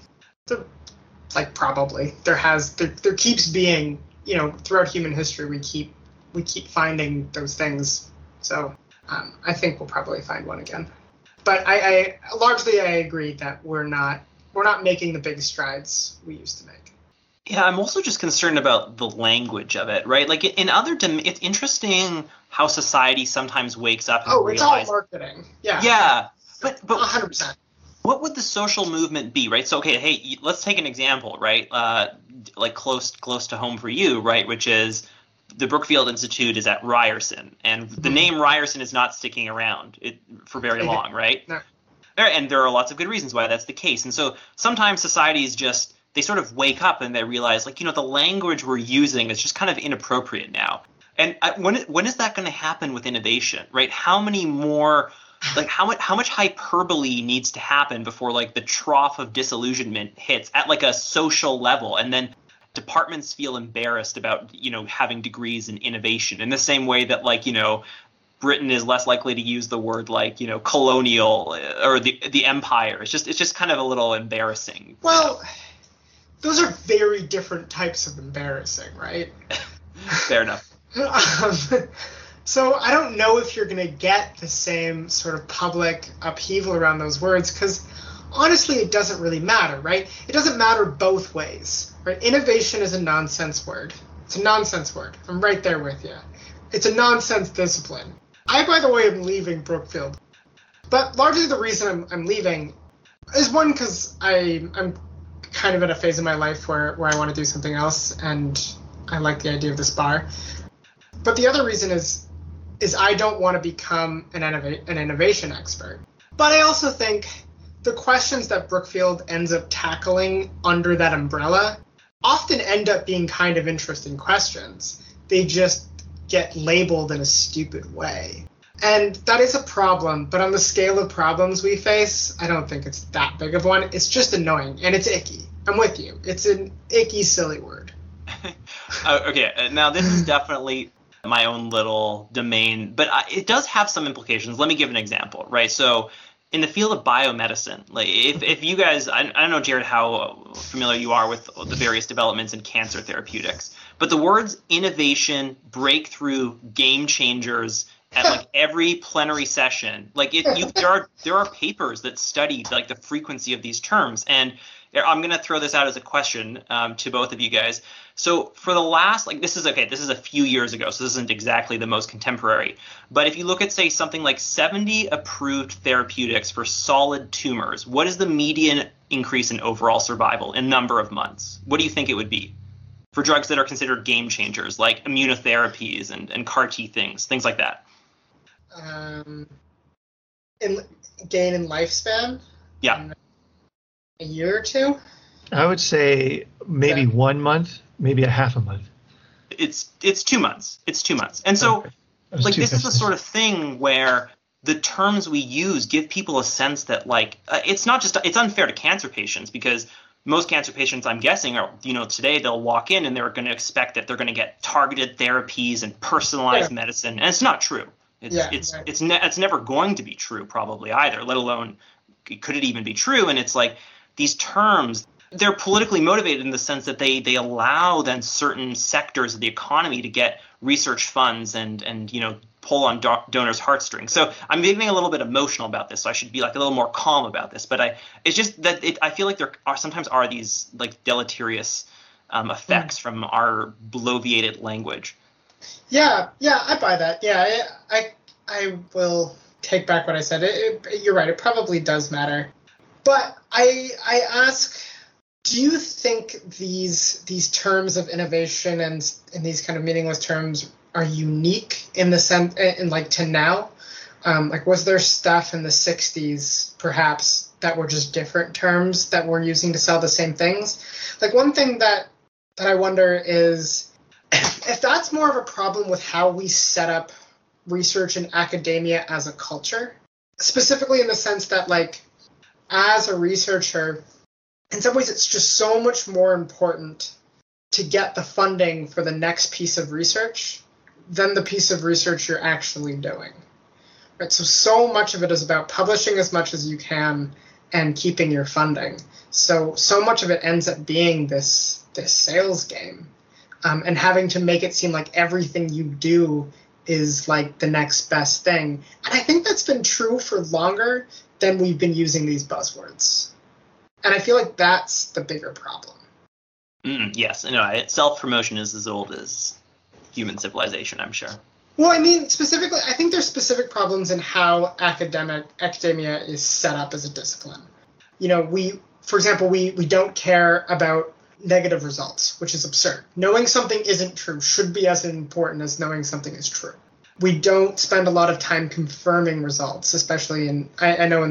Like probably there keeps being, you know, throughout human history we keep finding those things. So I think we'll probably find one again. But I largely agree that we're not making the big strides we used to make. Yeah, I'm also just concerned about the language of it, right? Like it's interesting how society sometimes wakes up and realizes. Oh, it's all marketing. Yeah. Yeah, but 100%. What would the social movement be, right? So, okay, hey, let's take an example, right? Like close to home for you, right? Which is the Brookfield Institute is at Ryerson, and the name Ryerson is not sticking around for very long, right? No. And there are lots of good reasons why that's the case. And so sometimes societies just, they sort of wake up and they realize, like, you know, the language we're using is just kind of inappropriate now. And when is that going to happen with innovation, right? How many more, like how much hyperbole needs to happen before like the trough of disillusionment hits at like a social level, and then departments feel embarrassed about, you know, having degrees in innovation in the same way that, like, you know, Britain is less likely to use the word, like, you know, colonial or the empire. It's just kind of a little embarrassing. Well, those are very different types of embarrassing, right? Fair enough. So I don't know if you're going to get the same sort of public upheaval around those words, because honestly, it doesn't really matter, right? It doesn't matter both ways, right? Innovation is a nonsense word. It's a nonsense word. I'm right there with you. It's a nonsense discipline. I, by the way, am leaving Brookfield. But largely the reason I'm leaving is one, because I'm kind of at a phase in my life where I want to do something else, and I like the idea of this bar. But the other reason is I don't want to become an innovation expert. But I also think the questions that Brookfield ends up tackling under that umbrella often end up being kind of interesting questions. They just get labeled in a stupid way. And that is a problem, but on the scale of problems we face, I don't think it's that big of one. It's just annoying, and it's icky. I'm with you. It's an icky, silly word. Okay, now this is definitely my own little domain, but it does have some implications. Let me give an example, right? So in the field of biomedicine, like if you guys, I don't know, Jared, how familiar you are with the various developments in cancer therapeutics, but the words innovation, breakthrough, game changers at like every plenary session, like there are papers that study like the frequency of these terms. And I'm going to throw this out as a question to both of you guys. So for the last, like this is a few years ago, so this isn't exactly the most contemporary. But if you look at, say, something like 70 approved therapeutics for solid tumors, what is the median increase in overall survival in number of months? What do you think it would be for drugs that are considered game changers, like immunotherapies and CAR T things like that? Gain in lifespan? Yeah. A year or two? I would say maybe 1 month, maybe a half a month. It's 2 months. It's 2 months. And so, like, this is the sort of thing where the terms we use give people a sense that, like, it's unfair to cancer patients, because most cancer patients, I'm guessing, are, today they'll walk in and they're going to expect that they're going to get targeted therapies and personalized medicine. And it's not true. It's never going to be true, probably, either, let alone could it even be true. And it's like, these terms, they're politically motivated in the sense that they allow then certain sectors of the economy to get research funds and pull on donors' heartstrings. So I'm getting a little bit emotional about this, so I should be like a little more calm about this. But it's just that I feel like there sometimes are these like deleterious effects from our bloviated language. Yeah, I buy that. Yeah, I will take back what I said. You're right. It probably does matter. But I ask, do you think these terms of innovation and these kind of meaningless terms are unique in the sense, to now? Like, was there stuff in the 60s perhaps that were just different terms that we're using to sell the same things? Like, one thing that I wonder is if that's more of a problem with how we set up research and academia as a culture, specifically in the sense that, like, as a researcher, in some ways it's just so much more important to get the funding for the next piece of research than the piece of research you're actually doing. Right? So much of it is about publishing as much as you can and keeping your funding. So much of it ends up being this sales game, and having to make it seem like everything you do is like the next best thing. And I think that's been true for longer than we've been using these buzzwords. And I feel like that's the bigger problem. Yes, self-promotion is as old as human civilization, I'm sure. Well, I mean, specifically, I think there's specific problems in how academia is set up as a discipline. For example, we don't care about negative results, which is absurd. Knowing something isn't true should be as important as knowing something is true. We don't spend a lot of time confirming results, especially I know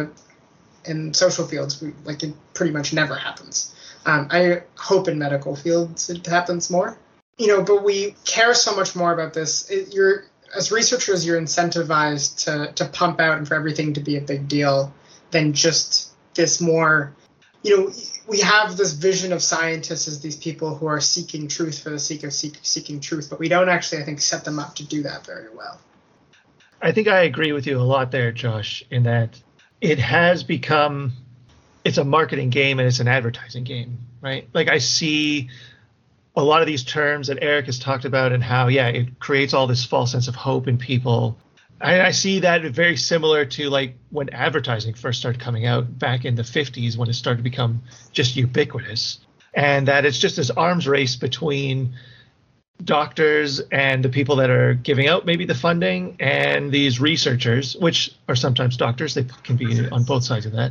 in social fields, it pretty much never happens. I hope in medical fields it happens more. But we care so much more about this. As researchers, you're incentivized to pump out and for everything to be a big deal than just this more, we have this vision of scientists as these people who are seeking truth for the sake of seeking truth, but we don't actually, I think, set them up to do that very well. I think I agree with you a lot there, Josh, in that it has become, it's a marketing game and it's an advertising game, right? Like, I see a lot of these terms that Eric has talked about and how, it creates all this false sense of hope in people. I see that very similar to like when advertising first started coming out back in the 50s, when it started to become just ubiquitous, and that it's just this arms race between doctors and the people that are giving out maybe the funding and these researchers, which are sometimes doctors, they can be on both sides of that,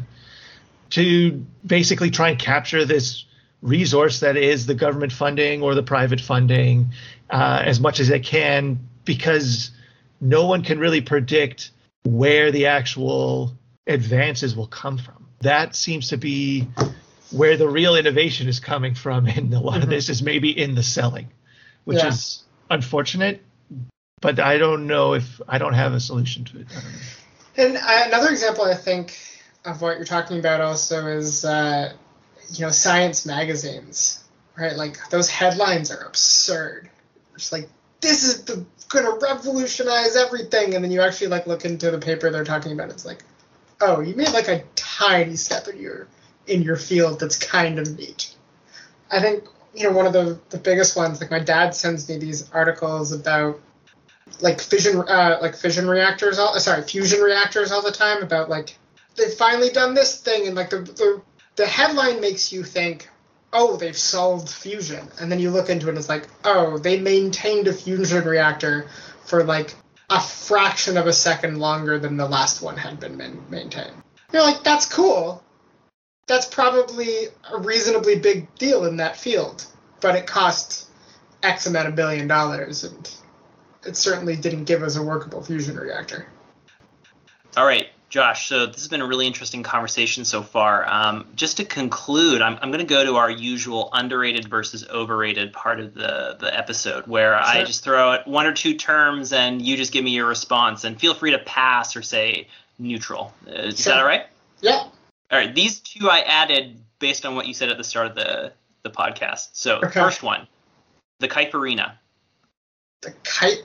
to basically try and capture this resource that is the government funding or the private funding as much as they can, because no one can really predict where the actual advances will come from. That seems to be where the real innovation is coming from in a lot of this, is maybe in the selling, which is unfortunate, but I don't know if I don't have a solution to it. I don't know. And another example, I think, of what you're talking about also is, science magazines. right? Like, those headlines are absurd. It's like, this is going to revolutionize everything. And then you actually, like, look into the paper they're talking about. It's like, oh, you made, like, a tiny step in your field that's kind of neat. I think, one of the biggest ones, like, my dad sends me these articles about, like, fusion reactors, fusion reactors all the time, about, like, they've finally done this thing, and, like, the headline makes you think, oh, they've solved fusion. And then you look into it and it's like, oh, they maintained a fusion reactor for, like, a fraction of a second longer than the last one had been maintained. You're like, that's cool. That's probably a reasonably big deal in that field. But it cost X amount of $1 billion, and it certainly didn't give us a workable fusion reactor. All right, Josh, so this has been a really interesting conversation so far. Just to conclude, I'm going to go to our usual underrated versus overrated part of the episode, where sure. I just throw out one or two terms and you just give me your response, and feel free to pass or say neutral. Is sure. that all right? Yeah. All right, these two I added based on what you said at the start of the podcast. So okay. First one, the Caipirinha. The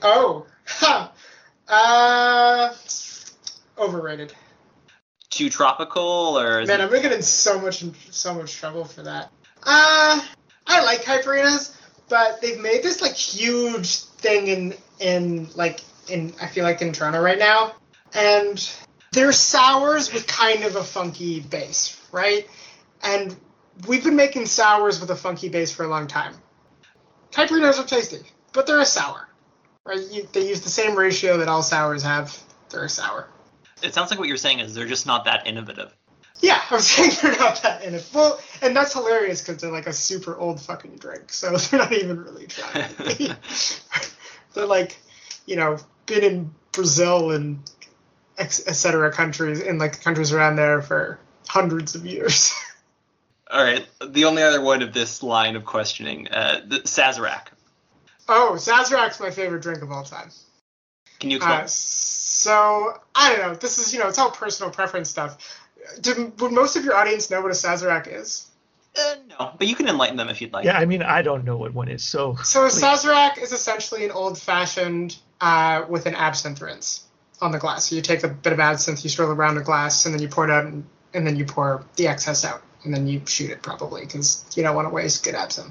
overrated. Too tropical, or man, I'm gonna get in so much trouble for that. I like Caipirinhas, but they've made this like huge thing in I feel like in Toronto right now, and they're sours with kind of a funky base, right? And we've been making sours with a funky base for a long time. Caipirinhas are tasty, but they're a sour, right? They use the same ratio that all sours have. They're a sour. It sounds like what you're saying is they're just not that innovative. Yeah, I'm saying they're not that innovative. Well, and that's hilarious because they're like a super old fucking drink, so they're not even really trying. They're like, been in Brazil and et cetera countries, in like countries around there for hundreds of years. All right, the only other one of this line of questioning, the Sazerac. Oh, Sazerak's my favorite drink of all time. Can you explain? So, I don't know. This is, it's all personal preference stuff. Would most of your audience know what a Sazerac is? No, but you can enlighten them if you'd like. Yeah, I mean, I don't know what one is, so... So a Sazerac is essentially an old-fashioned with an absinthe rinse on the glass. So you take a bit of absinthe, you swirl around a glass, and then you pour it out, and then you pour the excess out. And then you shoot it, probably, because you don't want to waste good absinthe.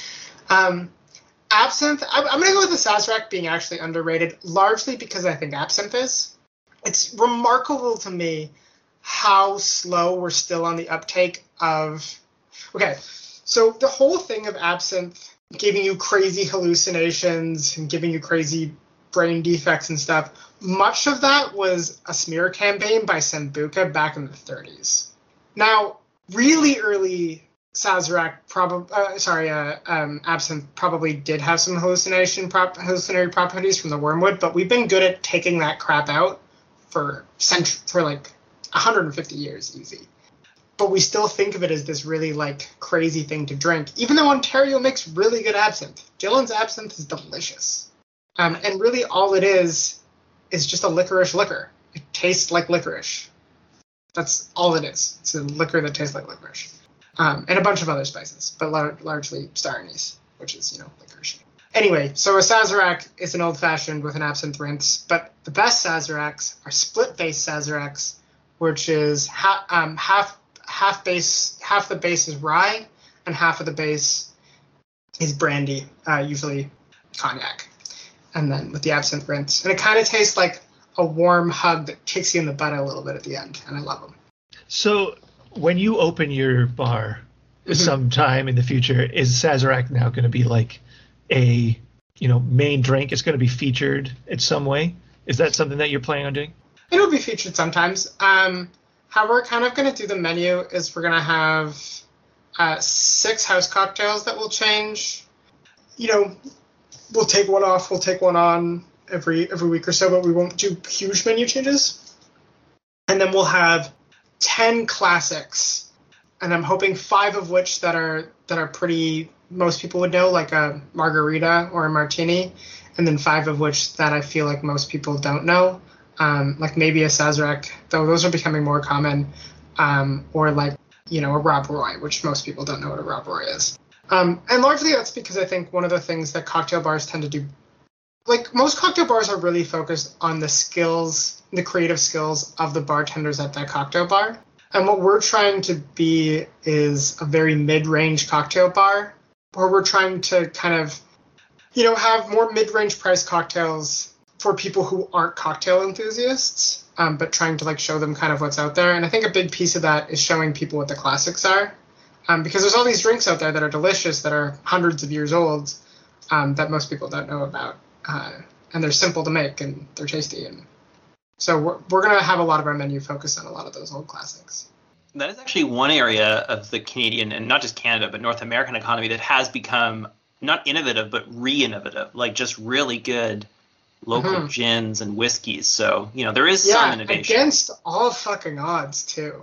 Absinthe, I'm going to go with the Sazerac being actually underrated, largely because I think absinthe is. It's remarkable to me how slow we're still on the uptake of... Okay, so the whole thing of absinthe giving you crazy hallucinations and giving you crazy brain defects and stuff, much of that was a smear campaign by Sambuca back in the 30s. Now, really early Sazerac absinthe probably did have some hallucinatory properties from the wormwood, but we've been good at taking that crap out for like 150 years easy. But we still think of it as this really like crazy thing to drink, even though Ontario makes really good absinthe. Gillen's absinthe is delicious. And really all it is just a licorice liquor. It tastes like licorice. That's all it is. It's a liquor that tastes like licorice. And a bunch of other spices, but largely star anise, which is, licorice. Anyway, so a Sazerac is an old-fashioned with an absinthe rinse, but the best Sazeracs are split-base Sazeracs, which is half the base is rye, and half of the base is brandy, usually cognac, and then with the absinthe rinse. And it kind of tastes like a warm hug that kicks you in the butt a little bit at the end, and I love them. So when you open your bar sometime in the future, is Sazerac now going to be like a main drink? It's going to be featured in some way? Is that something that you're planning on doing? It'll be featured sometimes. How we're kind of going to do the menu is we're going to have 6 house cocktails that will change. We'll take one off, we'll take one on every week or so, but we won't do huge menu changes. And then we'll have 10 classics, and I'm hoping 5 of which that are pretty most people would know, like a margarita or a martini, and then 5 of which that I feel like most people don't know, like maybe a Sazerac, though those are becoming more common, or like a Rob Roy, which most people don't know what a Rob Roy is. And largely that's because I think one of the things that cocktail bars tend to do, like most cocktail bars are really focused on the skills, the creative skills of the bartenders at that cocktail bar. And what we're trying to be is a very mid-range cocktail bar where we're trying to kind of, have more mid-range price cocktails for people who aren't cocktail enthusiasts, but trying to show them kind of what's out there. And I think a big piece of that is showing people what the classics are. Because there's all these drinks out there that are delicious, that are hundreds of years old, that most people don't know about. And they're simple to make and they're tasty. And so we're going to have a lot of our menu focused on a lot of those old classics. That is actually one area of the Canadian, and not just Canada, but North American economy that has become not innovative, but re-innovative, just really good local gins and whiskeys. So, there is some innovation. Against all fucking odds, too.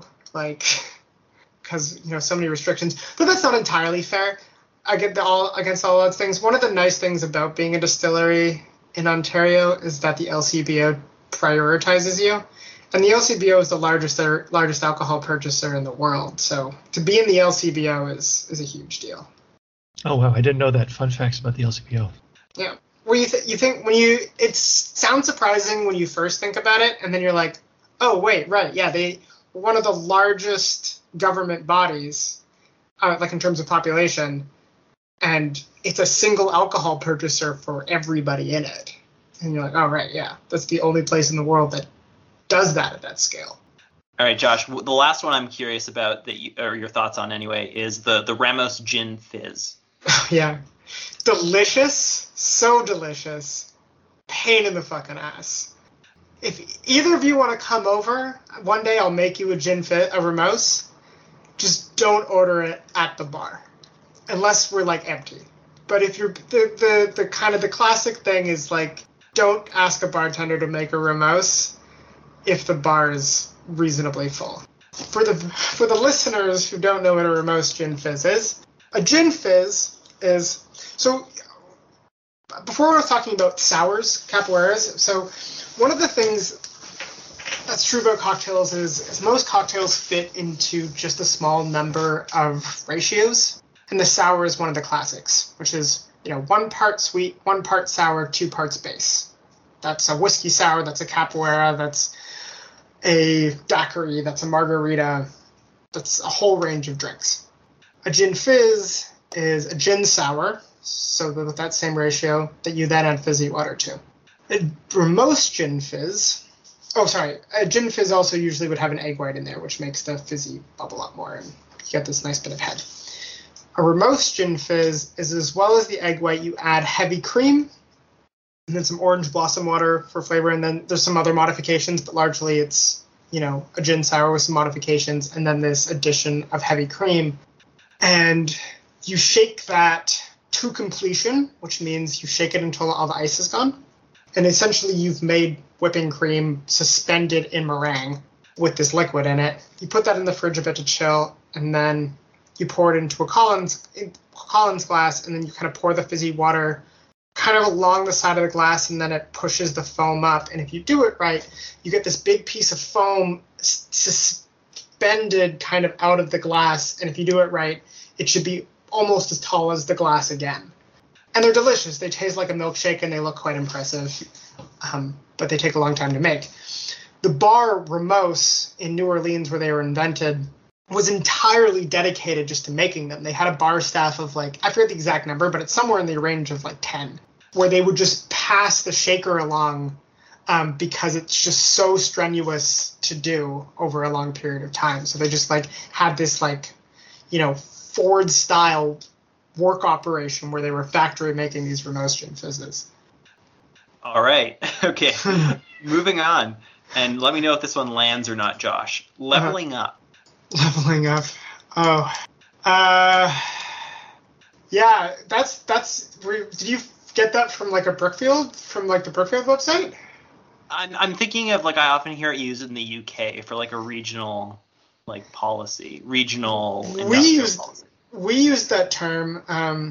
Because, so many restrictions. But that's not entirely fair. I get against all odds things. One of the nice things about being a distillery in Ontario is that the LCBO prioritizes you. And the LCBO is the largest alcohol purchaser in the world. So to be in the LCBO is a huge deal. Oh, wow. I didn't know that. Fun facts about the LCBO. Yeah. Well, you think it sounds surprising when you first think about it. And then you're like, oh, wait, right. Yeah, one of the largest government bodies, in terms of population, and it's a single alcohol purchaser for everybody in it. And you're like, oh, right, yeah, that's the only place in the world that does that at that scale. All right, Josh, the last one I'm curious about, or your thoughts on anyway, is the Ramos Gin Fizz. Yeah. Delicious. So delicious. Pain in the fucking ass. If either of you want to come over, one day I'll make you a Ramos. Just don't order it at the bar, unless we're empty. But if you're the kind of the classic thing is don't ask a bartender to make a Ramos if the bar is reasonably full. For the listeners who don't know what a Ramos Gin Fizz is, a Gin Fizz is so. Before I was talking about sours, capoeiras. So one of the things that's true about cocktails is most cocktails fit into just a small number of ratios. And the sour is one of the classics, which is, 1 part sweet, 1 part sour, 2 parts base. That's a whiskey sour, that's a capoeira, that's a daiquiri, that's a margarita, that's a whole range of drinks. A gin fizz is a gin sour, so with that same ratio that you then add fizzy water to. For most gin fizz, a gin fizz also usually would have an egg white in there, which makes the fizzy bubble up more, and you get this nice bit of head. A Ramos Gin Fizz is, as well as the egg white, you add heavy cream, and then some orange blossom water for flavor, and then there's some other modifications, but largely it's, a gin sour with some modifications, and then this addition of heavy cream. And you shake that to completion, which means you shake it until all the ice is gone. And essentially you've made whipping cream suspended in meringue with this liquid in it. You put that in the fridge a bit to chill, and then you pour it into a Collins glass, and then you kind of pour the fizzy water kind of along the side of the glass, and then it pushes the foam up. And if you do it right, you get this big piece of foam suspended kind of out of the glass. And if you do it right, it should be almost as tall as the glass again. And they're delicious. They taste like a milkshake, and they look quite impressive, but they take a long time to make. The bar Ramos in New Orleans, where they were invented, was entirely dedicated just to making them. They had a bar staff of I forget the exact number, but it's somewhere in the range of 10, where they would just pass the shaker along because it's just so strenuous to do over a long period of time. So they just had this Ford style work operation where they were factory making these Ramos Gin Fizzes. All right. Okay. Moving on. And let me know if this one lands or not, Josh. Leveling up. Leveling up. Oh. Yeah, that's did you get that from a Brookfield? From the Brookfield website? I'm thinking of I often hear it used in the UK for a regional policy, regional industrial policy. We use that term.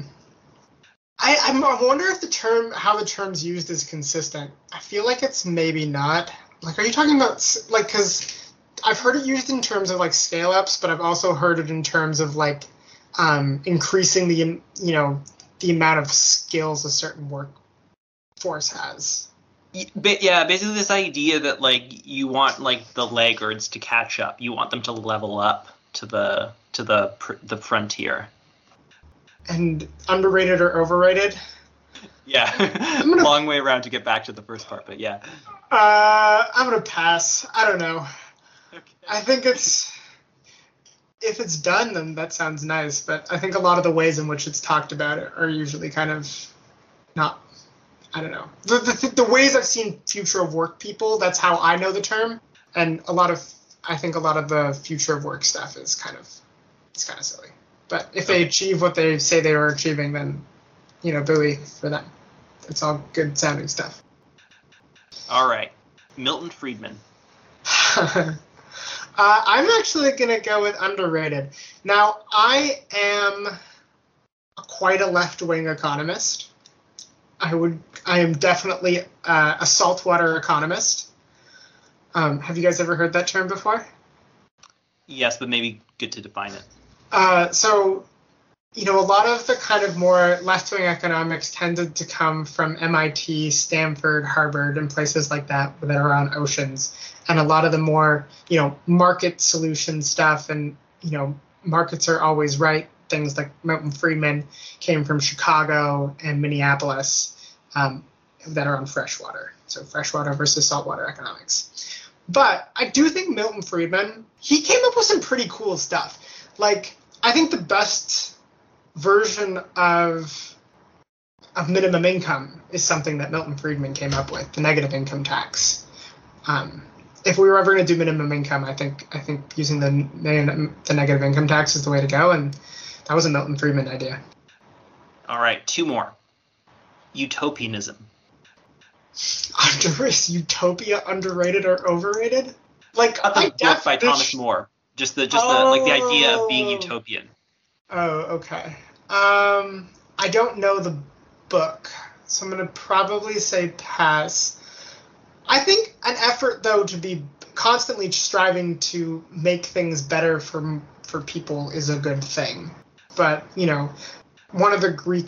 I wonder if how the term's used is consistent. I feel like it's maybe not. Are you talking about because I've heard it used in terms of scale ups, but I've also heard it in terms of increasing the amount of skills a certain workforce has. Yeah, basically this idea that like you want like the laggards to catch up. You want them to level up to the frontier. And underrated or overrated? Yeah, long way around to get back to the first part, but yeah. I'm gonna pass. I don't know. Okay. I think if it's done, then that sounds nice. But I think a lot of the ways in which it's talked about are usually kind of not. I don't know. The ways I've seen future of work people, that's how I know the term. And I think a lot of the future of work stuff is kind of silly. But if they achieve what they say they are achieving, then, buoy for them. It's all good sounding stuff. All right. Milton Friedman. I'm actually going to go with underrated. Now, I am quite a left-wing economist. I am definitely a saltwater economist. Have you guys ever heard that term before? Yes, but maybe good to define it. So, a lot of the kind of more left-wing economics tended to come from MIT, Stanford, Harvard, and places like that are on oceans. And a lot of the more, market solution stuff and, markets are always right. Things like Milton Friedman came from Chicago and Minneapolis that are on freshwater. So freshwater versus saltwater economics. But I do think Milton Friedman, he came up with some pretty cool stuff. Like, I think the best version of minimum income is something that Milton Friedman came up with, the negative income tax. If we were ever going to do minimum income, I think using the negative income tax is the way to go, and that was a Milton Friedman idea. All right, 2 more. Utopianism. Utopia underrated or overrated? Like the book by Thomas More. Just the idea of being utopian. Oh, okay. I don't know the book, so I'm gonna probably say pass. I think an effort though to be constantly striving to make things better for people is a good thing. But one of the Greek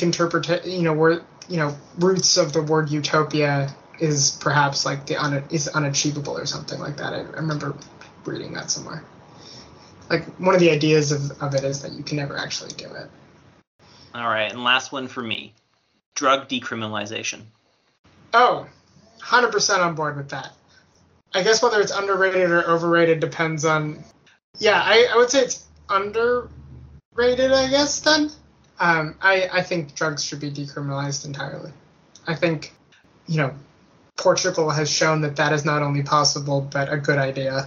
roots of the word utopia is perhaps like is unachievable or something like that. I remember reading that somewhere. Like one of the ideas of it is that you can never actually do it. All right, and last one for me. Drug decriminalization. Oh, 100% on board with that. I guess whether it's underrated or overrated depends on... Yeah, I would say it's underrated, I guess, then. I think drugs should be decriminalized entirely. I think, Portugal has shown that is not only possible, but a good idea.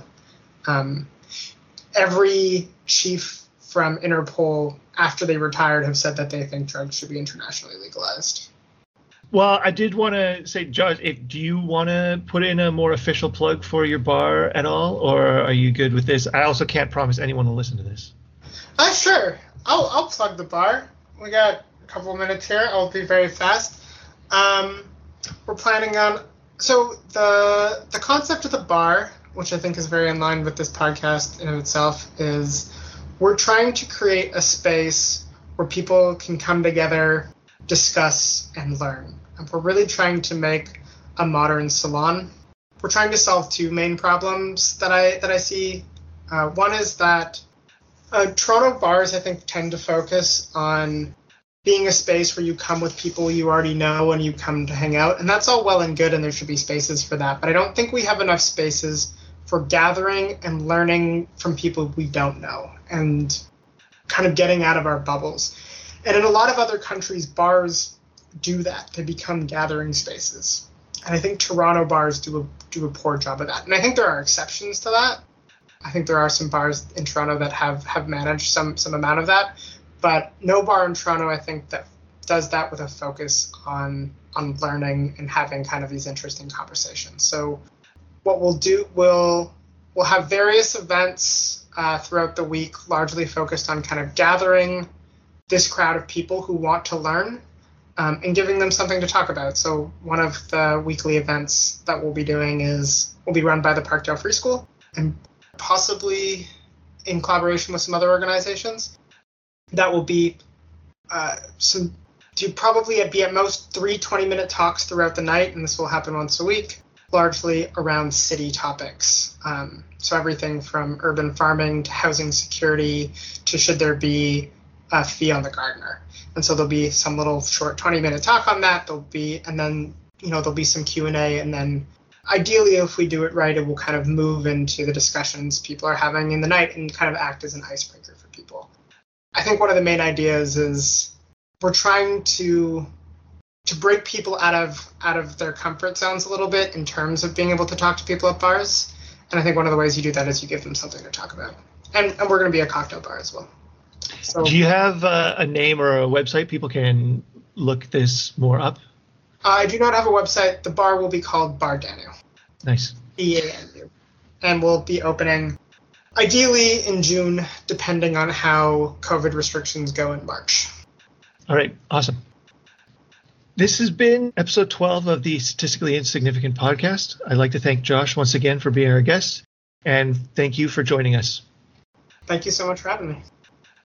Every chief from Interpol, after they retired, have said that they think drugs should be internationally legalized. Well, I did want to say, Josh, do you want to put in a more official plug for your bar at all, or are you good with this? I also can't promise anyone will listen to this. Sure. I'll plug the bar. We got a couple of minutes here. I'll be very fast. We're planning on... So the concept of the bar, which I think is very in line with this podcast in itself, is we're trying to create a space where people can come together, discuss, and learn. And we're really trying to make a modern salon. We're trying to solve 2 main problems that I see. One is that Toronto bars, I think, tend to focus on being a space where you come with people you already know and you come to hang out. And that's all well and good, and there should be spaces for that. But I don't think we have enough spaces for gathering and learning from people we don't know and kind of getting out of our bubbles. And in a lot of other countries, bars do that. They become gathering spaces. And I think Toronto bars do a poor job of that. And I think there are exceptions to that. I think there are some bars in Toronto that have managed some amount of that. But no bar in Toronto, I think, that does that with a focus on learning and having kind of these interesting conversations. So what we'll do, we'll have various events throughout the week, largely focused on kind of gathering this crowd of people who want to learn and giving them something to talk about. So one of the weekly events that we'll be doing will be run by the Parkdale Free School and possibly in collaboration with some other organizations. That will be probably be at most 3 20-minute talks throughout the night, and this will happen once a week, largely around city topics. So everything from urban farming to housing security to should there be a fee on the gardener. And so there'll be some little short 20-minute talk on that. There'll be some Q&A, and then ideally, if we do it right, it will kind of move into the discussions people are having in the night and kind of act as an icebreaker for people. I think one of the main ideas is we're trying to break people out of their comfort zones a little bit in terms of being able to talk to people at bars. And I think one of the ways you do that is you give them something to talk about. And we're going to be a cocktail bar as well. So, do you have a name or a website people can look this more up? I do not have a website. The bar will be called Bar Danu. Nice. EANU. And we'll be opening ideally in June, depending on how COVID restrictions go in March. All right. Awesome. This has been episode 12 of the Statistically Insignificant podcast. I'd like to thank Josh once again for being our guest, and thank you for joining us. Thank you so much for having me.